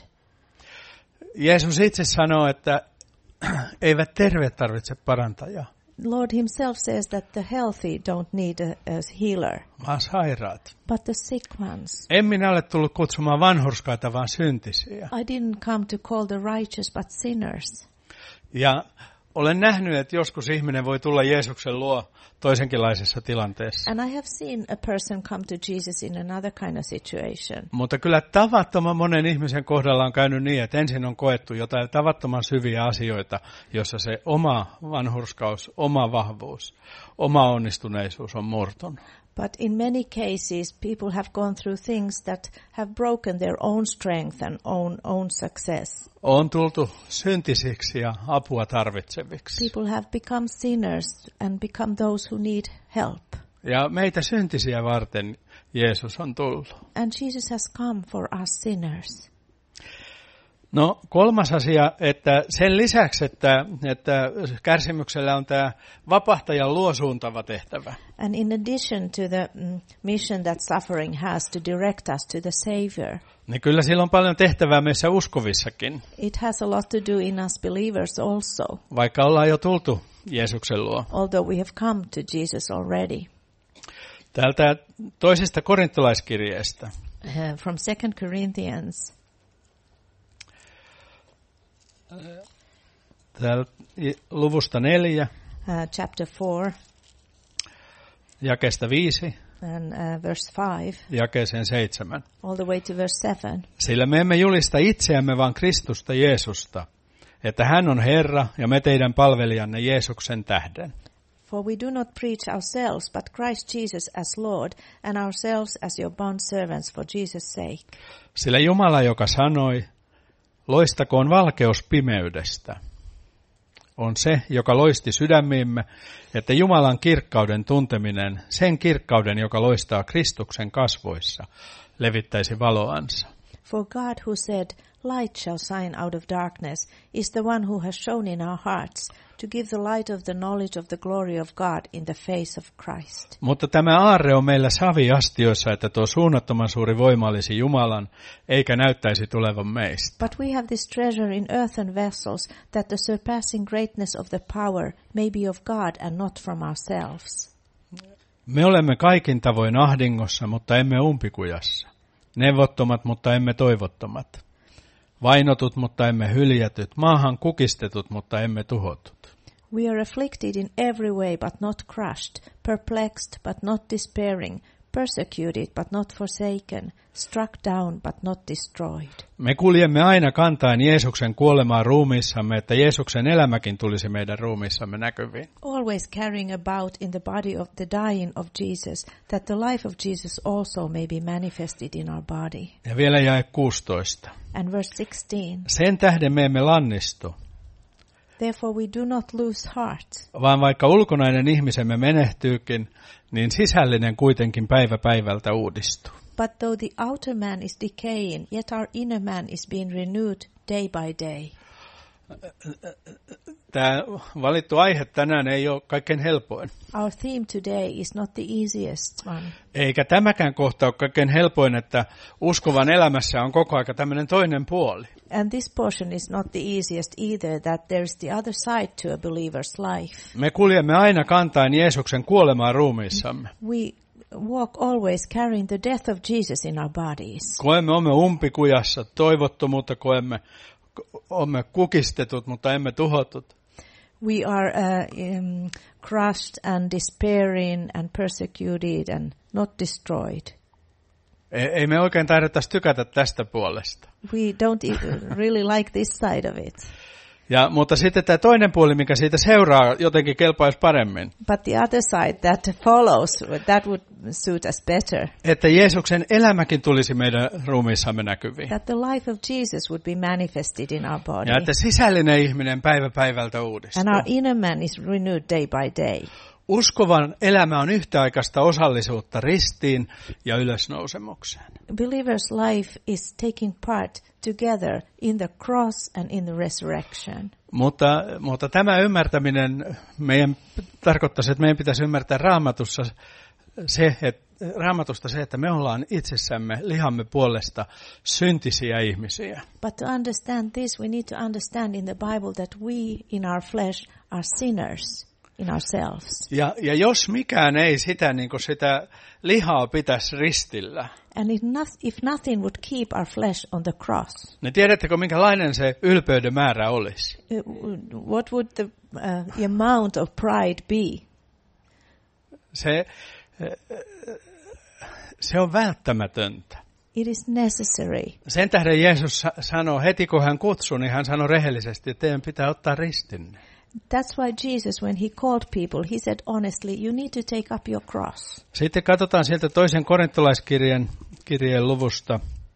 Jeesus itse sanoo, että eivät terveet tarvitse parantajaa. Lord himself says that the healthy don't need a healer, vaan sairaat. but the sick ones. En minä ole tullut kutsumaan vanhurskaita, vaan syntisiä. I didn't come to call the righteous, but sinners. Ja olen nähnyt, että joskus ihminen voi tulla Jeesuksen luo toisenkinlaisessa tilanteessa. And I have seen a person come to Jesus in another kind of situation. Mutta kyllä tavattoman monen ihmisen kohdalla on käynyt niin, että ensin on koettu jotain tavattoman syviä asioita, jossa se oma vanhurskaus, oma vahvuus, oma onnistuneisuus on murtunut. But in many cases, people have gone through things that have broken their own strength and own success. On tultu syntisiksi ja apua tarvitseviksi. People have become sinners and become those who need help. Ja meitä syntisiä varten Jeesus on tullut. And Jesus has come for us sinners. No kolmas asia, että sen lisäksi, että kärsimyksellä on tämä vapahtajan luosuuntava tehtävä. And in addition to the mission that suffering has to direct us to the Savior, Niin kyllä sillä on paljon tehtävää meissä uskovissakin, it has a lot to do in us believers also, vaikka ollaan jo tultu Jeesuksen luo. although we have come to Jesus already. Täältä toisesta korintolaiskirjeestä. From 2 Corinthians, Täällä luvusta 4, chapter 4 jakeesta 5, and verse 5, jakeeseen 7. all the way to verse 7. Sillä me emme julista itseämme, vaan Kristusta Jeesusta, että hän on Herra ja me teidän palvelijanne Jeesuksen tähden. For we do not preach ourselves, but Christ Jesus as Lord, and ourselves as your bondservants for Jesus' sake. Sillä Jumala, joka sanoi, loistakoon valkeus pimeydestä, on se, joka loisti sydämiimme, että Jumalan kirkkauden tunteminen, sen kirkkauden, joka loistaa Kristuksen kasvoissa, levittäisi valoansa. For God who said, light shall shine out of darkness, is the one who has shown in our hearts to give the light of the knowledge of the glory of God in the face of Christ. Mutta tämä aarre on meillä saviastioissa, että tuo suunnattoman suuri voima olisi Jumalan, eikä näyttäisi tulevan meistä. But we have this treasure in earthen vessels, that the surpassing greatness of the power may be of God and not from ourselves. Me olemme kaikin tavoin ahdingossa, mutta emme umpikujassa. Neuvottomat, mutta emme toivottomat. Vainotut, mutta emme hyljätyt. Maahan kukistetut, mutta emme tuhotut. We are afflicted in every way but not crushed, perplexed but not despairing, persecuted but not forsaken, struck down but not destroyed. Me kuljemme aina kantaen Jeesuksen kuolemaa ruumiissamme, että Jeesuksen elämäkin tulisi meidän ruumiissamme näkyviin. Always carrying about in the body of the dying of Jesus, that the life of Jesus also may be manifested in our body. Ja vielä jae 16. And verse 16. Sen tähden me emme lannistu, Therefore we do not lose heart, vaan vaikka ulkonainen ihmisemme menehtyykin, niin sisällinen kuitenkin päivä päivältä uudistuu. but though the outer man is decaying, yet our inner man is being renewed day by day. Tämä valittu aihe tänään ei ole kaikkein helpoin. Our theme today is not the easiest one. Eikä tämäkään kohta ole kaikkein helpoin, että uskovan elämässä on koko aika tämmöinen toinen puoli. And this portion is not the easiest either, that there is the other side to a believer's life. Me kuljemme aina kantaen Jeesuksen kuolemaa ruumiissamme. We walk always carrying the death of Jesus in our bodies. Koemme umpikujassa, toivottomuutta koemme, olemme kukistetut, mutta emme tuhotut. We are crushed and despairing and persecuted and not destroyed. Ei me oikein taidettaisi tykätä tästä puolesta. We don't really like this side of it. Mutta sitten tämä toinen puoli, mikä siitä seuraa, jotenkin kelpaisi paremmin. But the other side that follows, that would suit us better. Että Jeesuksen elämäkin tulisi meidän ruumiissamme näkyviin. That the life of Jesus would be manifested in our body. Ja että sisällinen ihminen päivä päivältä uudistuu. And our inner man is renewed day by day. Uskovan elämä on yhtäaikaista osallisuutta ristiin ja ylösnousemukseen. A believer's life is taking part together in the cross and in the resurrection. Mutta tämä ymmärtäminen tarkoittaisi, että meidän pitäisi ymmärtää Raamatusta se, että me ollaan itsessämme lihamme puolesta syntisiä ihmisiä. But to understand this, we need to understand in the Bible that we in our flesh are sinners in ourselves. Ja jos mikään ei sitä, niin kuin sitä lihaa pitäisi ristillä. And if nothing would keep our flesh on the cross. Niin tiedättekö, minkälainen se ylpeyden määrä olisi? What would the amount of pride be? Se on välttämätöntä. It is necessary. Sen tähden Jeesus sanoo, heti kun hän kutsui, niin hän sanoi rehellisesti, että teidän pitää ottaa ristinne. That's why Jesus, when he called people, he said honestly, you need to take up your cross. Sitten katsotaan sieltä toisen korintolaiskirjeen luvusta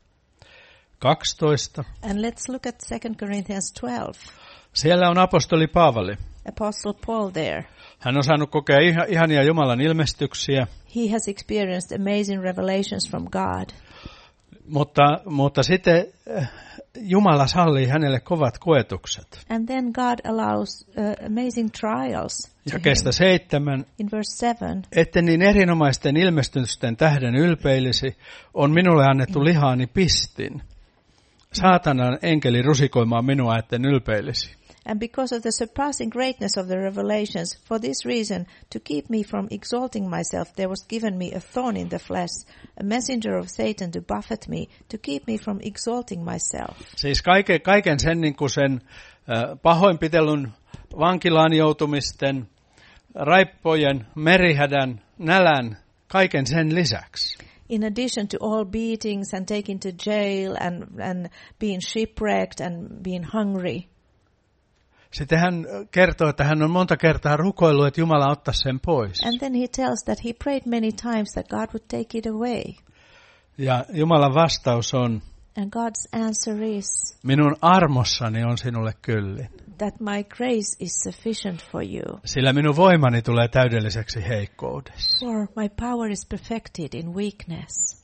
12. And let's look at 2 Corinthians 12. Siellä on apostoli Paavali. Apostle Paul there. Hän on saanut kokea ihania Jumalan ilmestyksiä. He has experienced amazing revelations from God. Mutta sitten Jumala sallii hänelle kovat koetukset. And then God allows amazing trials to Jakeesta him. 7. In verse 7, Etten niin erinomaisten ilmestysten tähden ylpeilisi, on minulle annettu lihaani pistin. Saatanan enkeli rusikoimaan minua, etten ylpeilisi. and because of the surpassing greatness of the revelations, for this reason, to keep me from exalting myself, there was given me a thorn in the flesh, a messenger of Satan to buffet me, to keep me from exalting myself. Siis kaiken sen, niin kuin sen pahoinpitelyn, vankilaan joutumisten, raippojen, merihädän, nälän, kaiken sen lisäksi. In addition to all beatings and taken to jail and being shipwrecked and being hungry. Sitten hän kertoo, että hän on monta kertaa rukoillut, että Jumala ottaisi sen pois. And then he tells that he prayed many times that God would take it away. Ja Jumalan vastaus on, And God's answer is minun armossani on sinulle kyllin. that my grace is sufficient for you. Sillä minun voimani tulee täydelliseksi heikkoudessa. For my power is perfected in weakness.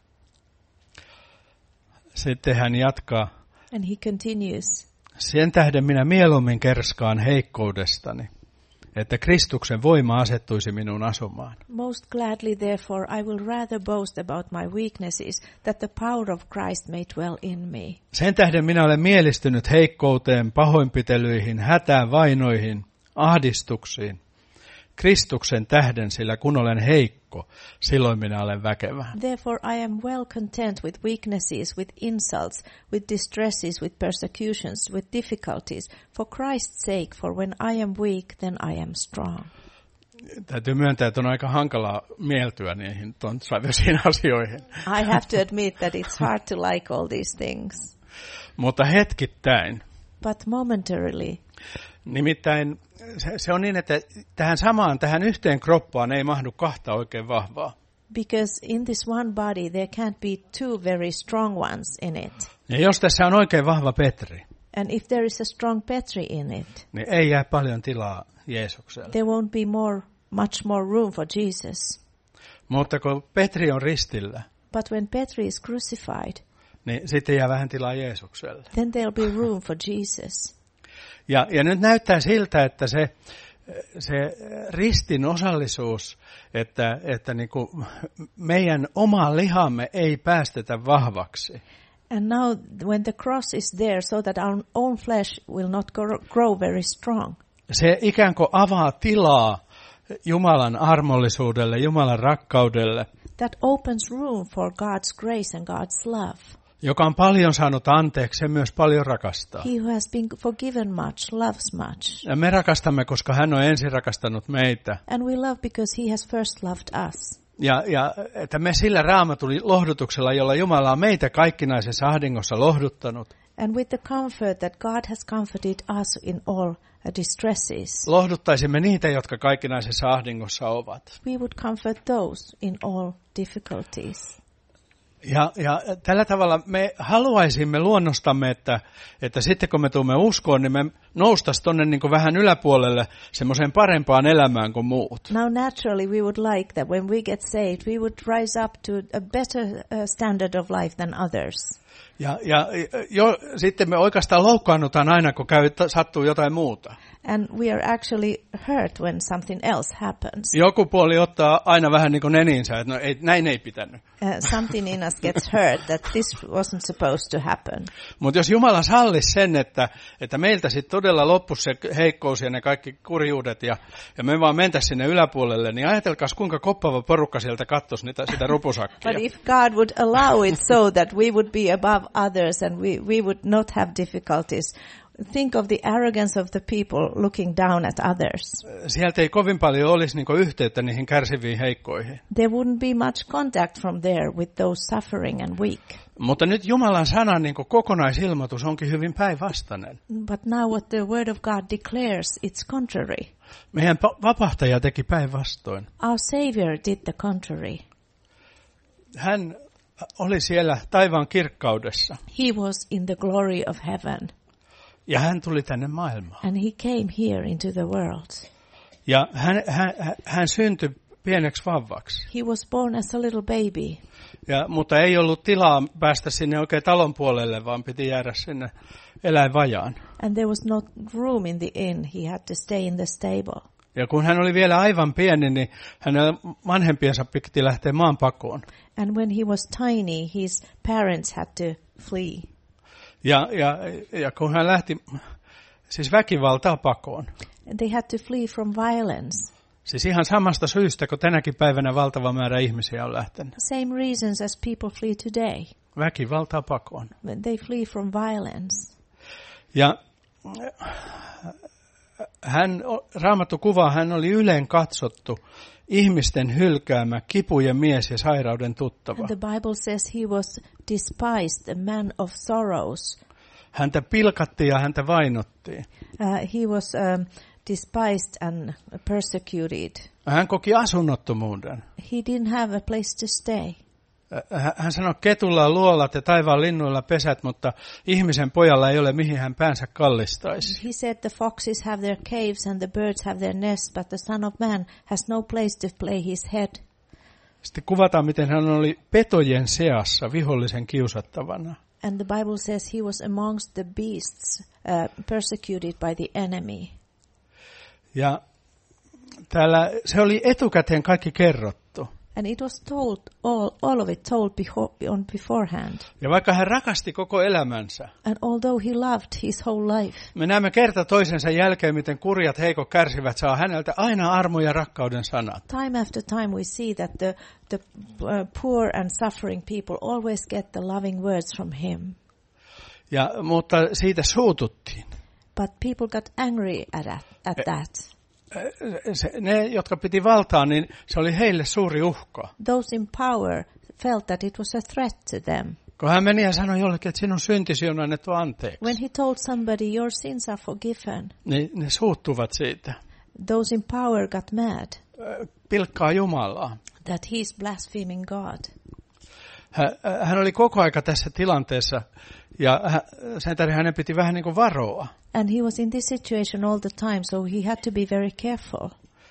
Sitten hän jatkaa, And he continues, sen tähden minä mieluummin kerskaan heikkoudestani, että Kristuksen voima asettuisi minun asumaan. most gladly therefore I will rather boast about my weaknesses, that the power of Christ may dwell in me. Sen tähden minä olen mielistynyt heikkouteen, pahoinpitelyihin, hätään, vainoihin, ahdistuksiin. Kristuksen tähden, sillä kun olen heikko, silloin minä olen väkevä. Therefore I am well content with weaknesses, with insults, with distresses, with persecutions, with difficulties, for Christ's sake, for when I am weak, then I am strong. Täytyy myöntää, että on aika hankalaa mieltyä niihin tuonsaveisiin asioihin. I have to admit that it's hard to like all these things. Mutta hetkittäin. But momentarily, Nimittäin se on niin, että tähän yhteen kroppaan ei mahdu kahta oikein vahvaa. because in this one body there can't be two very strong ones in it. Ja jos tässä on oikein vahva Petri, And if there is a strong Petri in it, niin ei jää paljon tilaa Jeesukselle. there won't be much more room for Jesus. Mutta kun Petri on ristillä, But when Petri is crucified, niin sitten jää vähän tilaa Jeesukselle. then there'll be room for Jesus. Ja nyt näyttää siltä, että se ristin osallisuus, että niin kuin meidän oma lihamme ei päästetä vahvaksi. And now when the cross is there so that our own flesh will not grow very strong, Se ikään kuin avaa tilaa Jumalan armollisuudelle, Jumalan rakkaudelle, that opens room for God's grace and God's love. joka on paljon saanut anteeksi, se myös paljon rakastaa. He who has been forgiven much loves much. Ja me rakastamme, koska hän on ensin rakastanut meitä. And we love because he has first loved us. Ja että me sillä Raamatun lohdutuksella, jolla Jumala on meitä kaikkinaisessa ahdingossa lohduttanut, And with the comfort that God has comforted us in all distresses, lohduttaisimme niitä, jotka kaikkinaisessa ahdingossa ovat. we would comfort those in all difficulties. Ja tällä tavalla me haluaisimme luonnostamme, että sitten kun me tuumme uskoon, niin me noustaisiin tuonne niin kuin vähän yläpuolelle semmoiseen parempaan elämään kuin muut. Now naturally we would like that when we get saved, we would rise up to a better standard of life than others. Ja sitten me oikeastaan loukkaannutaan aina, kun sattuu jotain muuta. And we are actually hurt when something else happens. Joku puoli ottaa aina vähän niin kuin neniinsä, että no ei, näin ei pitänyt. Something in us gets hurt that this wasn't supposed to happen. Mutta jos Jumala sallisi sen, että meiltä sitten todella loppuisi se heikkous ja ne kaikki kurjuudet ja me vaan mentäisiin sinne yläpuolelle, niin ajatelkaas kuinka koppava porukka sieltä katsoisi sitä rupusakkia. But if God would allow it so that we would be above others and we would not have difficulties, think of the arrogance of the people looking down at others. Sieltä ei kovin paljon olisi niin kuin yhteyttä niihin kärsiviin heikkoihin. There wouldn't be much contact from there with those suffering and weak. Mutta nyt Jumalan sanan niin kuin kokonaisilmoitus onkin hyvin päinvastainen. But now what the word of God declares, it's contrary. Meidän vapahtaja teki päinvastoin. Our Savior did the contrary. Hän oli siellä taivaan kirkkaudessa. He was in the glory of heaven. Ja hän tuli tänne maailmaan. And he came here into the world. Ja hän syntyi pieneksi vauvaksi. He was born as a little baby. Mutta ei ollut tilaa päästä sinne oikein talon puolelle, vaan piti jäädä sinne eläinvajaan. And there was no room in the inn. He had to stay in the stable. Ja kun hän oli vielä aivan pieni, niin hänen vanhempiensa piti lähteä maanpakoon. And when he was tiny, his parents had to flee. Ja kun hän lähti siis väkivaltaa pakoon. And they had to flee from violence. Siis ihan samasta syystä, kun tänäkin päivänä valtava määrä ihmisiä on lähtenyt. Same reasons as people flee today. Väkivaltaa pakoon. They flee from violence. Ja Raamattu kuvaa, hän oli yleen katsottu, ihmisten hylkäämä, kipujen mies ja sairauden tuttava. And the Bible says he was despised, a man of sorrows. Häntä pilkattiin ja häntä vainottiin. He was despised and persecuted. Hän koki asunnottomuuden. He didn't have a place to stay. Hän sanoi, ketulla on luolat ja taivaan linnuilla pesät, mutta ihmisen pojalla ei ole mihin hän päänsä kallistaisi. He said the foxes have their caves and the birds have their nests, but the Son of Man has no place to lay his head. Sitten kuvataan, miten hän oli petojen seassa vihollisen kiusattavana. And the Bible says he was amongst the beasts, persecuted by the enemy. Ja täällä se oli etukäteen kaikki kerrottu. And it was told, all of it told beforehand. Ja vaikka hän rakasti koko elämänsä. And although he loved his whole life. Me näemme kerta toisensa jälkeen, miten kurjat heikot kärsivät saa häneltä aina armo ja rakkauden sanat. Time after time we see that the poor and suffering people always get the loving words from him. Mutta siitä suututtiin. But people got angry at that. Ne, jotka piti valtaa, niin se oli heille suuri uhka. Those in power felt that it was a threat to them. Kun hän meni ja sanoi jollekin, että sinun syntisi on annettu anteeksi. When he told somebody, your sins are forgiven. Niin ne suuttuvat siitä. Those in power got mad. Pilkkaa Jumalaa. That he's blaspheming God. Hän oli koko aika tässä tilanteessa ja sen tähden hänen piti vähän niin kuin varoa. And he was in this situation all the time, so he had to be very careful.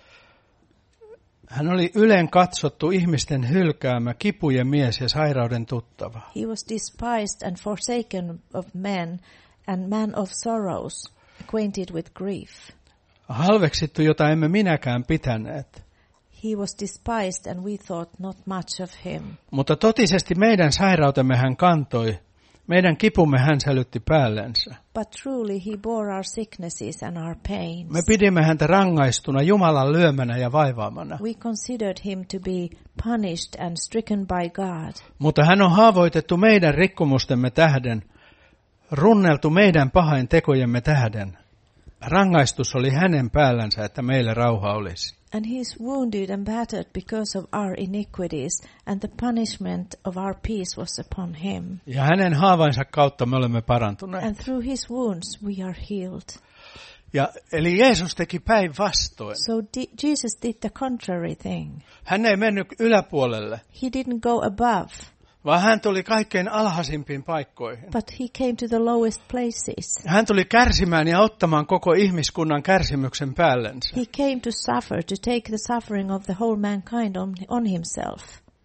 Hän oli yleen katsottu, ihmisten hylkäämä, kipujen mies ja sairauden tuttava. He was despised and forsaken of men and man of sorrows, acquainted with grief. Halveksittu, jota emme minäkään pitäneet. He was despised and we thought not much of him. Mutta totisesti meidän sairautemme hän kantoi, meidän kipumme hän sälytti päällensä. But truly he bore our sicknesses and our pains. Me pidimme häntä rangaistuna, Jumalan lyömänä ja vaivaamana. We considered him to be punished and stricken by God. Mutta hän on haavoitettu meidän rikkomustemme tähden, runneltu meidän pahain tekojemme tähden. Rangaistus oli hänen päällänsä, että meille rauha olisi. And he is wounded and battered because of our iniquities, and the punishment of our peace was upon him. Ja hänen haavainsa kautta me olemme parantuneet. And through his wounds we are healed. Eli Jeesus teki päinvastoin. So Jesus did the contrary thing. Hän ei mennyt yläpuolelle. He didn't go above. Vaan hän tuli kaikkein alhaisimpiin paikkoihin. But he came to the lowest places. Hän tuli kärsimään ja ottamaan koko ihmiskunnan kärsimyksen päällensä. He came to suffer, to take the suffering of the whole mankind on himself.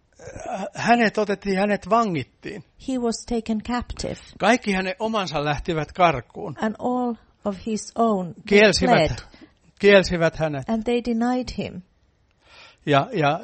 Hänet vangittiin. He was taken captive. Kaikki hänen omansa lähtivät karkuun. And all of his own Kielsivät hänet. And they denied him. Ja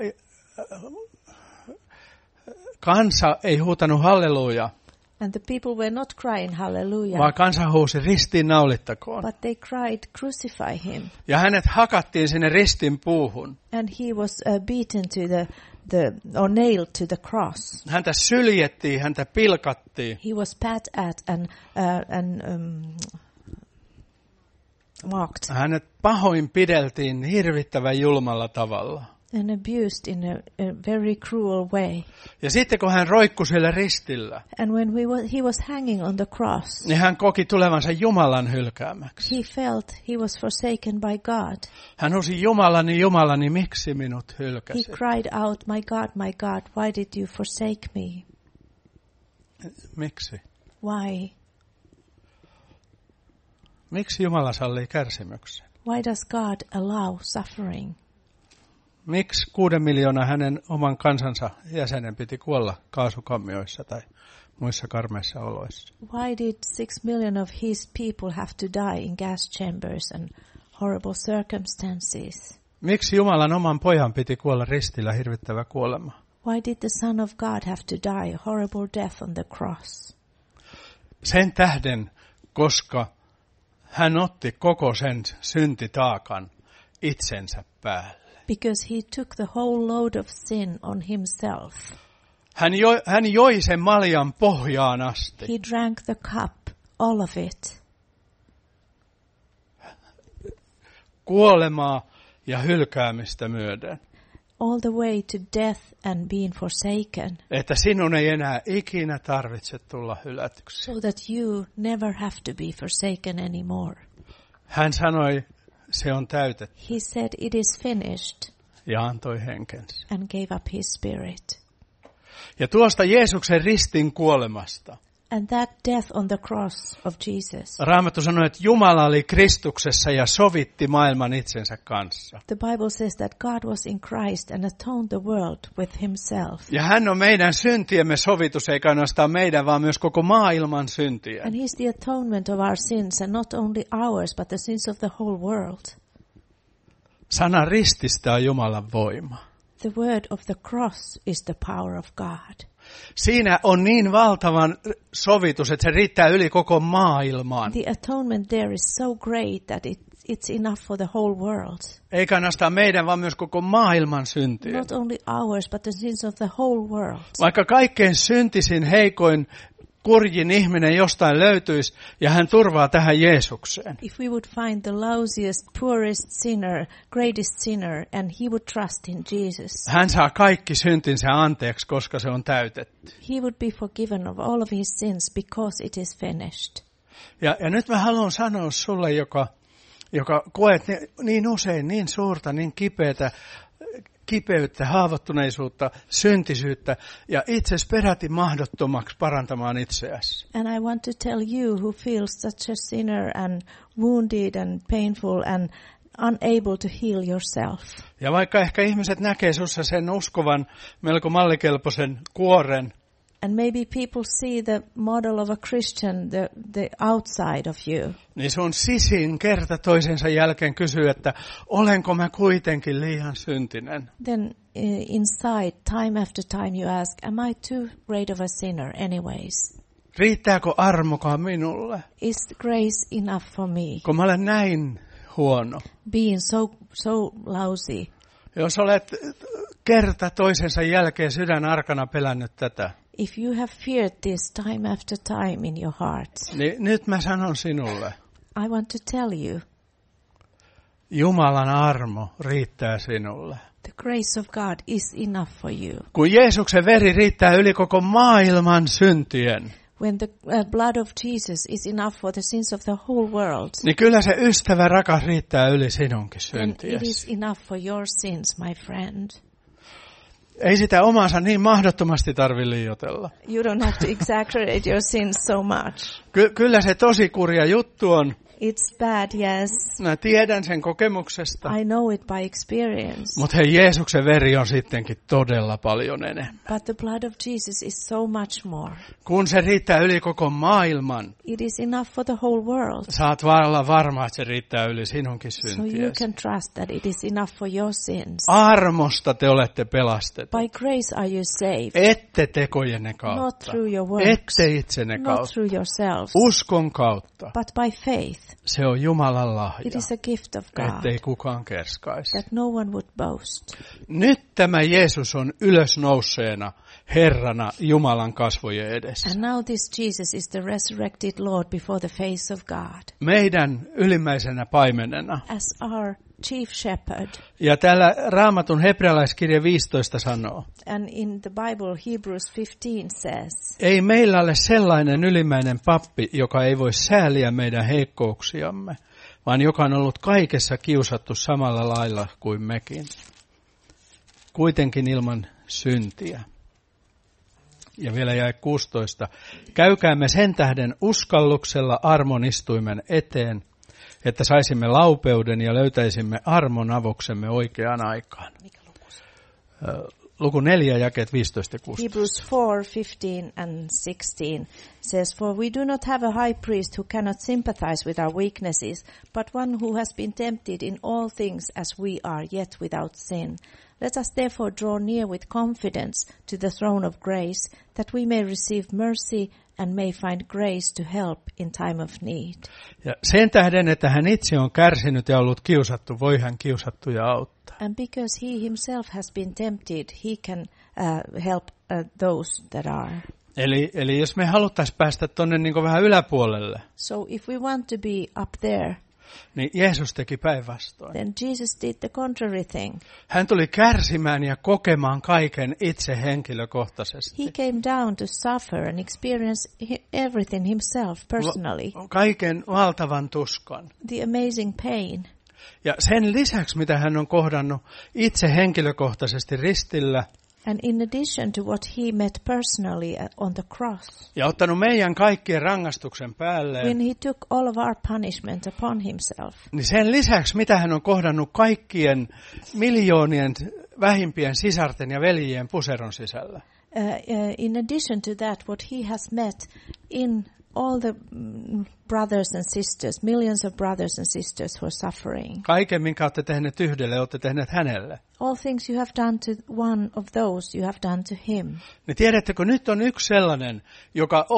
kansa ei huutanut halleluja. And the people were not crying hallelujah. Vaan kansa huusi ristiin naulittakoon. But they cried crucify him. Ja hänet hakattiin sinne ristin puuhun. And he was beaten to or nailed to the cross. Häntä syljettiin, häntä pilkattiin. He was spat at and mocked. Hänet pahoin pideltiin hirvittävän julmalla tavalla. And abused in a very cruel way. Ja sitten kun hän roikkui siellä ristillä, and when he was hanging on the cross, niin hän koki tulevansa Jumalan hylkäämäksi. He felt he was forsaken by God. Hän huusi, Jumalani, Jumalani, miksi minut hylkäsit? He cried out, my God, why did you forsake me? Miksi? Why? Miksi Jumala sallii kärsimyksen? Why does God allow suffering? Miksi 6 miljoonaa hänen oman kansansa jäsenen piti kuolla kaasukammioissa tai muissa karmeissa oloissa? Why did 6 million of his people have to die in gas chambers and horrible circumstances? Miksi Jumalan oman pojan piti kuolla ristillä hirvittävä kuolema? Why did the Son of God have to die a horrible death on the cross? Sen tähden, koska hän otti koko sen syntitaakan itsensä päälle. Because he took the whole load of sin on himself. Hän joi sen maljan pohjaan asti. He drank the cup, all of it. Kuolemaa ja hylkäämistä myöden. All the way to death and being forsaken. Että sinun ei enää ikinä tarvitse tulla hylätyksi. So that you never have to be forsaken anymore. Hän sanoi, se on täytetty. He said it is finished. Ja antoi henkensä. And gave up his spirit. Ja tuosta Jeesuksen ristin kuolemasta. And that death on the cross of Jesus. Raamattu sanoi, että Jumala oli Kristuksessa ja sovitti maailman itsensä kanssa. The Bible says that God was in Christ and atoned the world with himself. Ja hän on meidän syntiemme sovitus, eikä ainoastaan meidän, vaan myös koko maailman syntien. And he's the atonement of our sins, and not only ours, but the sins of the whole world. Sana rististä on Jumalan voima. The word of the cross is the power of God. Siinä on niin valtavan sovitus, että se riittää yli koko maailman. The atonement there is so great that it's enough for the whole world. Eikä ainoastaan meidän, vaan myös koko maailman syntien. Not only ours, but the sins of the whole world. Vaikka kaikkein syntisin, heikoin, kurjin ihminen jostain löytyisi, ja hän turvaa tähän Jeesukseen. If we would find the lousiest, poorest sinner, greatest sinner, and he would trust in Jesus. Hän saa kaikki syntinsä anteeksi, koska se on täytetty. He would be forgiven of all of his sins because it is finished. Ja nyt mä haluan sanoa sulle, joka koet niin usein niin suurta, niin kipeyttä, haavoittuneisuutta, syntisyyttä ja itsesi peräti mahdottomaksi parantamaan itseäsi. And I want to tell you who feels such a sinner and wounded and painful and unable to heal yourself. Ja vaikka ehkä ihmiset näkee sussa sen uskovan, melko mallikelpoisen kuoren, and maybe people see the model of a Christian, the outside of you. Niin sun sisin kerta toisensa jälkeen kysyy, että olenko mä kuitenkin liian syntinen? Then inside, time after time you ask, am I too great of a sinner anyways? Riittääkö armokaan minulle? Is grace enough for me? Kun mä olen näin huono. Being so lousy. Jos olet kerta toisensa jälkeen sydän arkana pelännyt tätä. If you have feared this time after time in your heart. Niin nyt mä sanon sinulle. I want to tell you. Jumalan armo riittää sinulle. The grace of God is enough for you. Kun Jeesuksen veri riittää yli koko maailman syntien. When the blood of Jesus is enough for the sins of the whole world. Niin kyllä se ystävä rakas riittää yli sinunkin syntiesi. And it is enough for your sins, my friend. Ei sitä omansa niin mahdottomasti tarvitse liioitella. You don't have to exaggerate your sins so much. Kyllä se tosi kurja juttu on. It's bad, yes. Mä tiedän sen kokemuksesta. I know it by experience. Mutta hei, Jeesuksen veri on sittenkin todella paljon enemmän. But the blood of Jesus is so much more. Kun se riittää yli koko maailman. It is enough for the whole world. Saat olla varma, että se riittää yli sinunkin syntiesi. So you can trust that it is enough for your sins. Armosta te olette pelastettu. By grace are you saved. Ette tekojenne kautta. Not through your works. Ette itsenne kautta. Not through yourselves. Uskon kautta. But by faith. Se on Jumalan lahja. It is a gift of God. Ettei kukaan kerskaisi. That no one would boast. Nyt tämä Jeesus on ylösnouseena Herrana Jumalan kasvojen edessä. And now this Jesus is the resurrected Lord before the face of God. Meidän ylimmäisenä paimenena. As our chief shepherd. Ja täällä Raamatun hebrealaiskirja 15 sanoo. And in the Bible Hebrews 15 says. Ei meillä ole sellainen ylimmäinen pappi, joka ei voi sääliä meidän heikkouksiamme, vaan joka on ollut kaikessa kiusattu samalla lailla kuin mekin. Kuitenkin ilman syntiä. Ja vielä jäi 16. Käykäämme sen tähden uskalluksella armon istuimen eteen, että saisimme laupeuden ja löytäisimme armon avuksemme oikeaan aikaan. Mikä luku? luku 4, jakeet 15 ja 16. Hebrews 4:15 and 16 says, "For we do not have a high priest who cannot sympathize with our weaknesses, but one who has been tempted in all things as we are, yet without sin. Let us therefore draw near with confidence to the throne of grace, that we may receive mercy and may find grace to help in time of need." Ja sen tähden, että hän itse on kärsinyt ja ollut kiusattu, voi hän kiusattuja auttaa. And because he himself has been tempted, he can help those that are. Eli jos me haluttaisiin päästä tuonne niin vähän yläpuolelle, So if we want to be up there, niin Jeesus teki päinvastoin. then Jesus did the contrary thing. Hän tuli kärsimään ja kokemaan kaiken itse henkilökohtaisesti. He came down to suffer and experience everything himself personally. Kaiken valtavan tuskan. The amazing pain. Ja sen lisäksi, mitä hän on kohdannut itse henkilökohtaisesti ristillä, And in addition to what he met personally on the cross, ja ottanut meidän kaikkien rangaistuksen päälleen, when he took all of our punishment upon himself, niin sen lisäksi, mitä hän on kohdannut kaikkien miljoonien vähimpien sisarten ja veljien puseron sisällä. In addition to that, what he has met in all the brothers and sisters, millions of brothers and sisters who are suffering. Kaiken, minkä olette tehneet yhdelle, olette tehneet hänelle. All things you have done to one of those, you have done to him. Niin tiedättekö, nyt on yksi sellainen, joka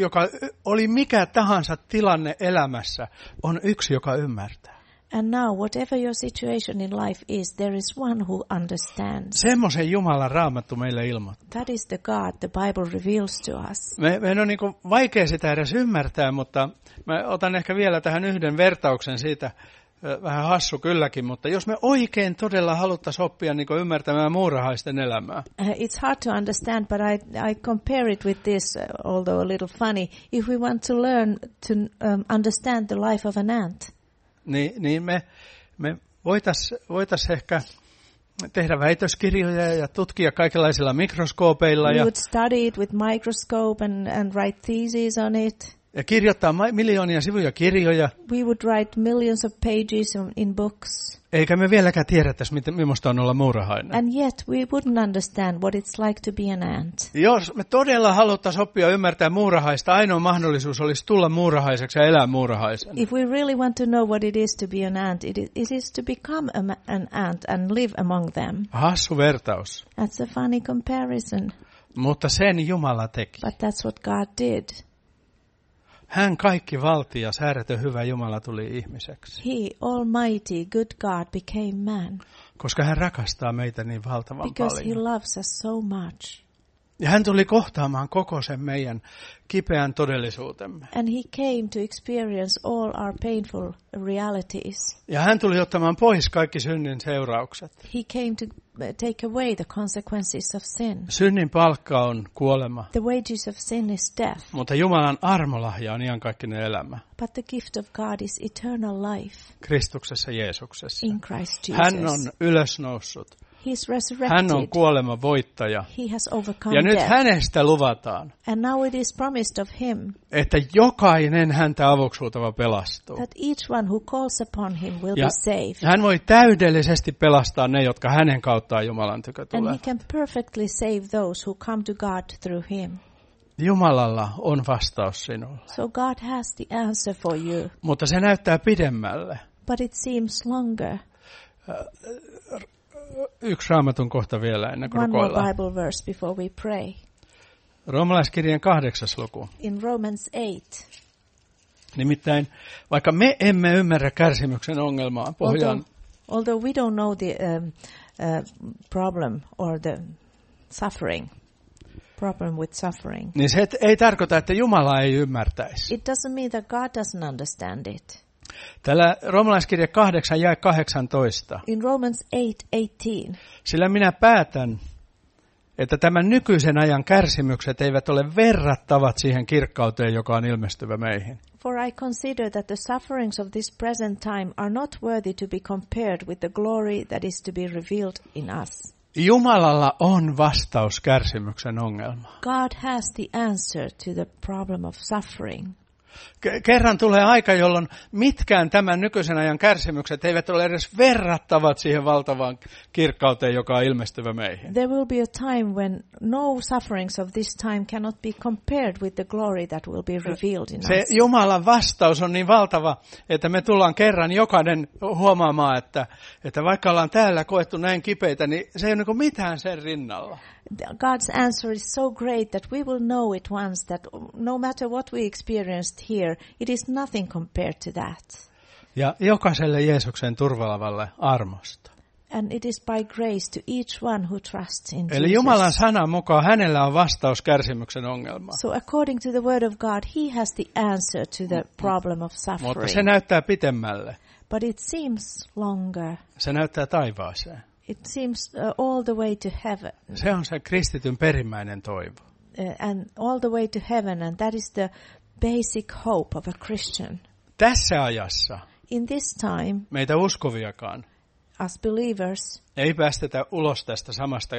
oli mikä tahansa tilanne elämässä, on yksi, joka ymmärtää. And now, whatever your situation in life is, there is one who understands. Semmoisen Jumalan Raamattu meille ilmoittaa. That is the God the Bible reveals to us. Meidän on niin kuin vaikea sitä edes ymmärtää, mutta mä otan ehkä vielä tähän yhden vertauksen siitä, vähän hassu kylläkin, mutta jos me oikein todella haluttaisiin oppia niin kuin ymmärtämään muurahaisten elämää. It's hard to understand, but I compare it with this, although a little funny. If we want to learn to understand the life of an ant, niin me voitaisiin ehkä tehdä väitöskirjoja ja tutkia kaikenlaisilla mikroskoopeilla. We would study it with microscope and write theses on it. Ja kirjoittaa miljoonia sivuja kirjoja. We would write millions of pages in books. Eikä me vieläkään tiedettäisi, millaista on olla muurahainen. And yet we wouldn't understand what it's like to be an ant. Jos me todella haluttaisiin oppia ymmärtää muurahaista, ainoa mahdollisuus olisi tulla muurahaiseksi ja elää muurahaisen. If we really want to know what it is to be an ant, it is to become an ant and live among them. Hassu vertaus. That's a funny comparison. Mutta sen Jumala teki. But that's what God did. Hän kaikki valtia, säädetön hyvä Jumala tuli ihmiseksi. He, almighty, good God, became man. Koska hän rakastaa meitä niin valtavan Because paljon. he loves us so much. Ja hän tuli kohtaamaan koko sen meidän kipeän todellisuutemme. And he came to experience all our painful realities. Ja hän tuli ottamaan pois kaikki synnin seuraukset. He came to take away the consequences of sin. Synnin palkka on kuolema. The wages of sin is death. Mutta Jumalan armolahja on iankaikkinen elämä. But the gift of God is eternal life. Kristuksessa Jeesuksessa. In Christ Jesus. Hän on ylösnoussut. He is resurrected. Hän on kuoleman voittaja. He has overcome Ja nyt death. hänestä luvataan, And now it is promised of him että jokainen häntä avuksi huutava pelastuu. that each one who calls upon him will Ja be saved. hän voi täydellisesti pelastaa ne, jotka hänen kauttaan Jumalan tykö And tulee. he can perfectly save those who come to God through him. Jumalalla on vastaus sinulle. So God has the answer for you. Mutta se näyttää pidemmälle. But it seems longer. Yksi Raamatun kohta vielä ennen kuin One more rukoillaan. Bible verse before we pray. Roomalaiskirjeen 8. luku. In Romans 8, Nimittäin, vaikka me emme ymmärrä kärsimyksen ongelmaa pohjaan, although we don't know the problem or the problem with suffering, niin se ei tarkoita, että Jumala ei ymmärtäisi. it doesn't mean that God doesn't understand it. Täällä Roomalaiskirja 8 jae 18. In Romans 8:18, Sillä minä päätän, että tämän nykyisen ajan kärsimykset eivät ole verrattavat siihen kirkkauteen, joka on ilmestyvä meihin. for I consider that the sufferings of this present time are not worthy to be compared with the glory that is to be revealed in us. Jumalalla on vastaus kärsimyksen ongelmaan. God has the answer to the problem of suffering. Kerran tulee aika, jolloin mitkään tämän nykyisen ajan kärsimykset eivät ole edes verrattavat siihen valtavaan kirkkauteen, joka on ilmestyvä meihin. There will be a time when no sufferings of this time cannot be compared with the glory that will be revealed in Se us. Jumalan vastaus on niin valtava, että me tullaan kerran jokainen huomaamaan, että vaikka ollaan täällä koettu näin kipeitä, niin se ei ole niin mitään sen rinnalla. God's answer is so great that we will know it once that no matter what we experienced here, it is nothing compared to that. Ja jokaiselle Jeesuksen turvalavalle armosta. And it is by grace to each one who trusts in Eli Jesus. Jumalan sanan mukaan hänellä on vastaus kärsimyksen ongelmaan. So according to the word of God, he has the answer to the problem of Mutta se suffering. näyttää pitemmälle. But it seems longer. Se näyttää taivaaseen. It seems all the way to heaven. Se on se kristityn perimmäinen toivo. And all the way to heaven, and that is the basic hope of a Christian. Tässä ajassa In this time, meitä uskoviakaan as believers, ei päästetä ulos tästä samasta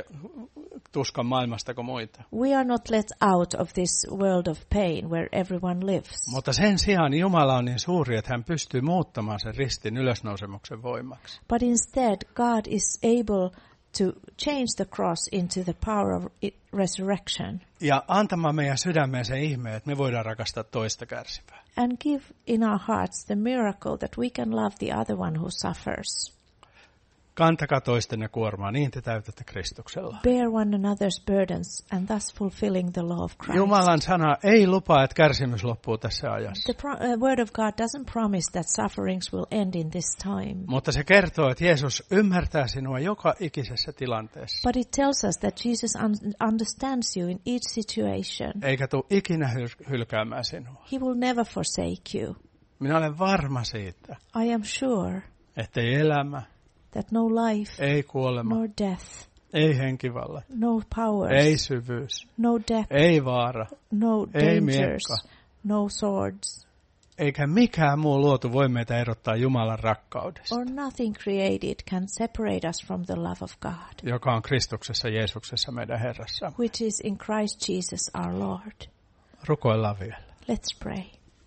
tuskan maailmasta kuin muita. we are not let out of this world of pain where everyone lives. Mutta sen sijaan Jumala on niin suuri, että hän pystyy muuttamaan sen ristin ylösnousemuksen voimaksi. But instead, God is able to change the cross into the power of resurrection Ja antamaan meidän sydämeen se ihme, että me voidaan rakastaa toista kärsivää. and give in our hearts the miracle that we can love the other one who suffers. Kantakaa toistenne kuormaa, niin te täytätte Kristuksella. Bear one another's burdens and thus fulfilling the law of Christ. Jumalan sana ei lupaa, että kärsimys loppuu tässä ajassa. The word of God doesn't promise that sufferings will end in this time. Mutta se kertoo, että Jeesus ymmärtää sinua joka ikisessä tilanteessa. But it tells us that Jesus understands you in each situation. Eikä tule ikinä hylkäämään sinua. He will never forsake you. Minä olen varma siitä, I am sure ettei elämä, that no life, ei kuolema, nor death, ei henkivalle, no powers, ei syvyys, no depth, ei vaara, no ei dangers, miekka, no swords, eikä mikään muu luotu voi meitä erottaa Jumalan rakkaudesta, or nothing created can separate us from the love of God, joka on Kristuksessa Jeesuksessa meidän Herrassa. which is in Christ Jesus our Lord. Rukoillaan vielä. Let's pray.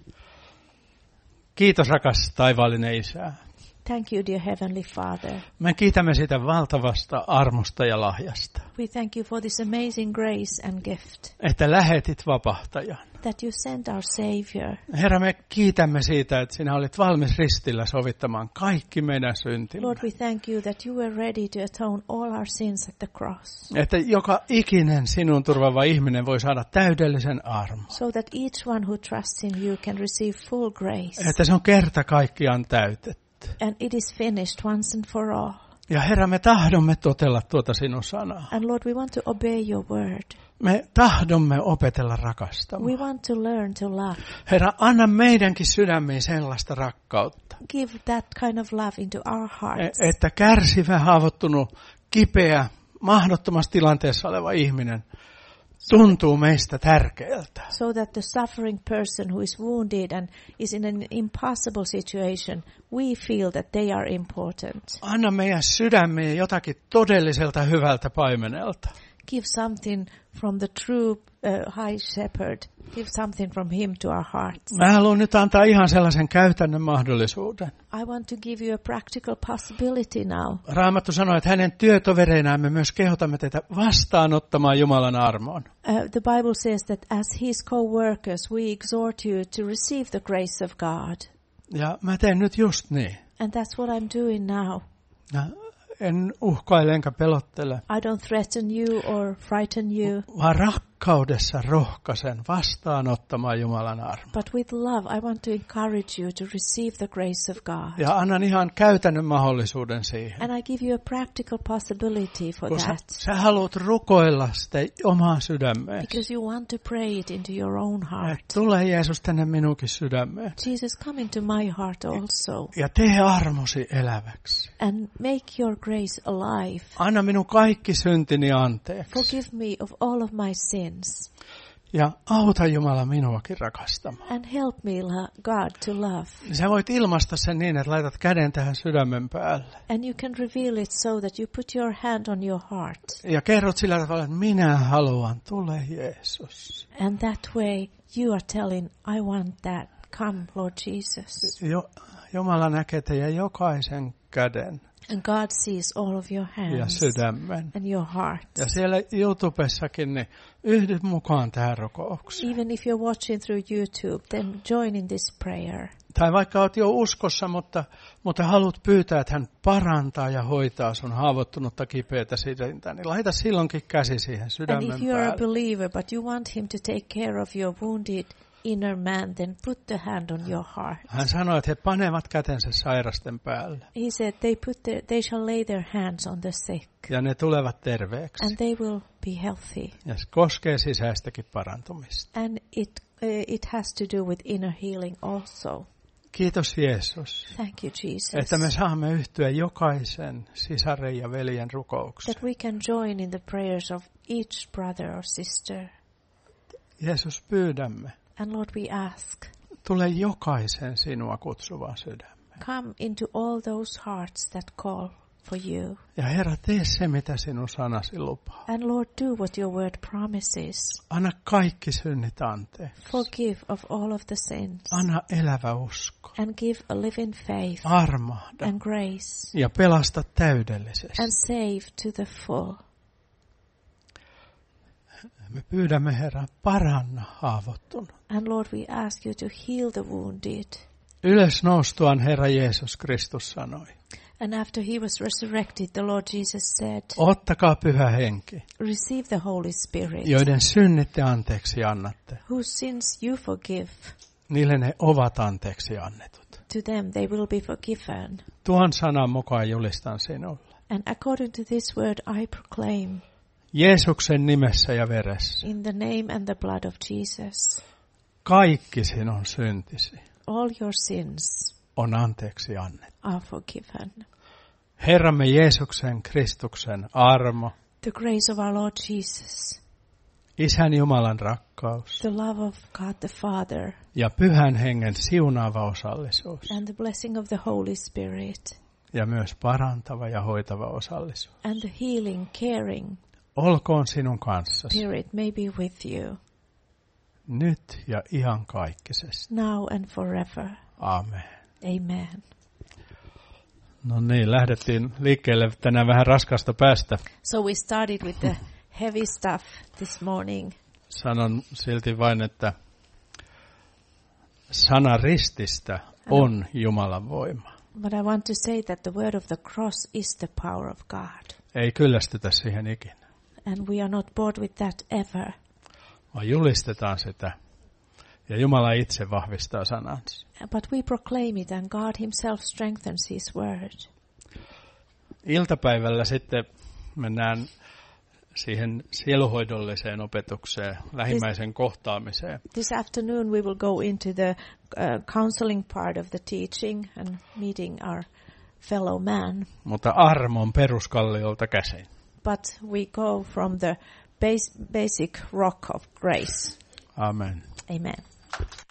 Kiitos rakas taivaallinen Isä. Thank you, dear Heavenly Father. Me kiitämme sitä valtavasta armosta ja lahjasta, We thank you for this amazing grace and gift että lähetit vapahtajan. that you sent our Savior. Herra, me kiitämme siitä, että sinä olit valmis ristillä sovittamaan kaikki meidän syntimme. Lord, we thank you that you were ready to atone all our sins at the cross, Että joka ikinen sinun turvava ihminen voi saada täydellisen armon. so that each one who trusts in you can receive full grace. Että se on kerta kaikkiaan täytetty. And it is finished once and for all. Ja Herra, me tahdomme totella tuota sinun sanaa. And Lord, we want to obey your word. Me tahdomme opetella We rakastamaan. want to learn to love. Herra, anna meidänkin sydämiin sellaista rakkautta, Give that kind of love into our hearts. että kärsivä, haavoittunut, kipeä, mahdottomassa tilanteessa oleva ihminen tuntuu meistä tärkeältä. So that the suffering person who is wounded and is in an impossible situation, we feel that they are important. Anna meidän sydämiin jotakin todelliselta hyvältä paimenelta. Give something from the true high shepherd. Give something from him to our hearts. Mä haluan nyt antaa ihan sellaisen käytännön mahdollisuuden. I want to give you a practical possibility now. Raamattu sanoo, että hänen työtovereinaan me myös kehotamme teitä vastaanottamaan Jumalan armoon. The Bible says that as his co-workers, we exhort you to receive the grace of God. Ja mä teen nyt just niin. And that's what I'm doing now. Ja en uhkaile enkä pelottele, I don't threaten you or frighten you, vaan rakkaudessa rohkaisen vastaanottamaan Jumalan armon. but with love I want to encourage you to receive the grace of God. Ja annan ihan käytännön mahdollisuuden siihen. And I give you a practical possibility for Kun that. sä haluat rukoilla sitä omaa sydämeen. Because you want to pray it into your own heart. Tule Jeesus tänne minunkin sydämeen. Jesus, come into my heart also. Ja tee armosi eläväksi. And make your grace alive. Anna minun kaikki syntini anteeksi. Forgive me of all of my sins. Ja auta Jumala minuakin rakastamaan. And help me, God, to love. Sä voit ilmaista sen niin, että laitat käden tähän sydämen päälle. And you can reveal it so that you put your hand on your heart. Ja kerrot sillä tavalla, että minä haluan, tule Jeesus. And that way you are telling, I want that. Come, Lord Jesus. Jumala näkee teidän jokaisen käden And God sees all of your ja hands sydämen. and your heart. Ja siellä YouTubessakin niin yhdyt mukaan tähän rukoukseen. Even if you're watching through YouTube, then join in this prayer. Tai vaikka olet jo uskossa, mutta haluat pyytää, että hän parantaa ja hoitaa sun haavoittunutta kipeätä sydäntä, niin laita silloinkin käsi siihen sydämen And if you're a päälle. believer, but you want him to take care of your wounded inner man, then put the hand on your heart. Hän sanoi, että he panevat kätensä sairasten päälle. He said they shall lay their hands on the sick, Ja ne tulevat terveeksi. and they will be healthy. Ja se koskee sisäistäkin parantumista. And it has to do with inner healing also. Kiitos Jeesus, Thank you, Jesus. että me saamme yhtyä jokaisen sisaren ja veljen rukoukseen. That we can join in the prayers of each brother or sister. Jeesus, pyydämme, And Lord, we ask, tule jokaisen sinua kutsuvaan sydämeen. come into all those hearts that call for you. Ja Herra, tee se, mitä sinun sanasi lupaa. And Lord, do what your word promises. Anna kaikki synnit anteeksi. Forgive of all of the sins. Anna elävä usko. And give a living faith Armahda and grace. ja pelasta täydellisesti. And save to the full. Me pyydämme, Herra, paranna haavoittunut. And Lord, we ask you to heal the wounded. Ylös noustuaan Herra Jeesus Kristus sanoi. And after he was resurrected, the Lord Jesus said, Ottakaa Pyhä Henki, receive the Holy Spirit, joiden synnit te anteeksi annatte. whose sins you forgive. Niille ne ovat anteeksi annetut. To them they will be forgiven. Tuon sanan mukaan julistan sinulle. And according to this word I proclaim, Jeesuksen nimessä ja veressä. in the name and the blood of Jesus, Kaikki sinun syntisi all your sins on anteeksi annettu. are forgiven. Herramme Jeesuksen Kristuksen armo, The grace of our Lord Jesus, Isän Jumalan rakkaus the love of God the Father, ja Pyhän Hengen siunaava osallisuus and the blessing of the Holy Spirit, ja myös parantava ja hoitava osallisuus. and the healing, caring Olkoon sinun kanssasi Spirit may be with you, nyt ja iankaikkisesti. now and forever. Amen. Amen. No niin, lähdettiin liikkeelle tänään vähän raskasta päästä. So we started with the heavy stuff this morning. Sanon silti vain, että sana rististä on Jumalan voima. But I want to say that the word of the cross is the power of God. Ei kyllästytä siihen ikinä, And we are not bored with that ever. vaan julistetaan sitä. Ja Jumala itse vahvistaa sanansa. But we proclaim it and God himself strengthens his word. Iltapäivällä sitten mennään siihen sieluhoidolliseen opetukseen, lähimmäisen kohtaamiseen. This afternoon we will go into the counseling part of the teaching and meeting our fellow man. Mutta armon peruskalliolta käsin. But we go from the basic rock of grace. Amen. Amen.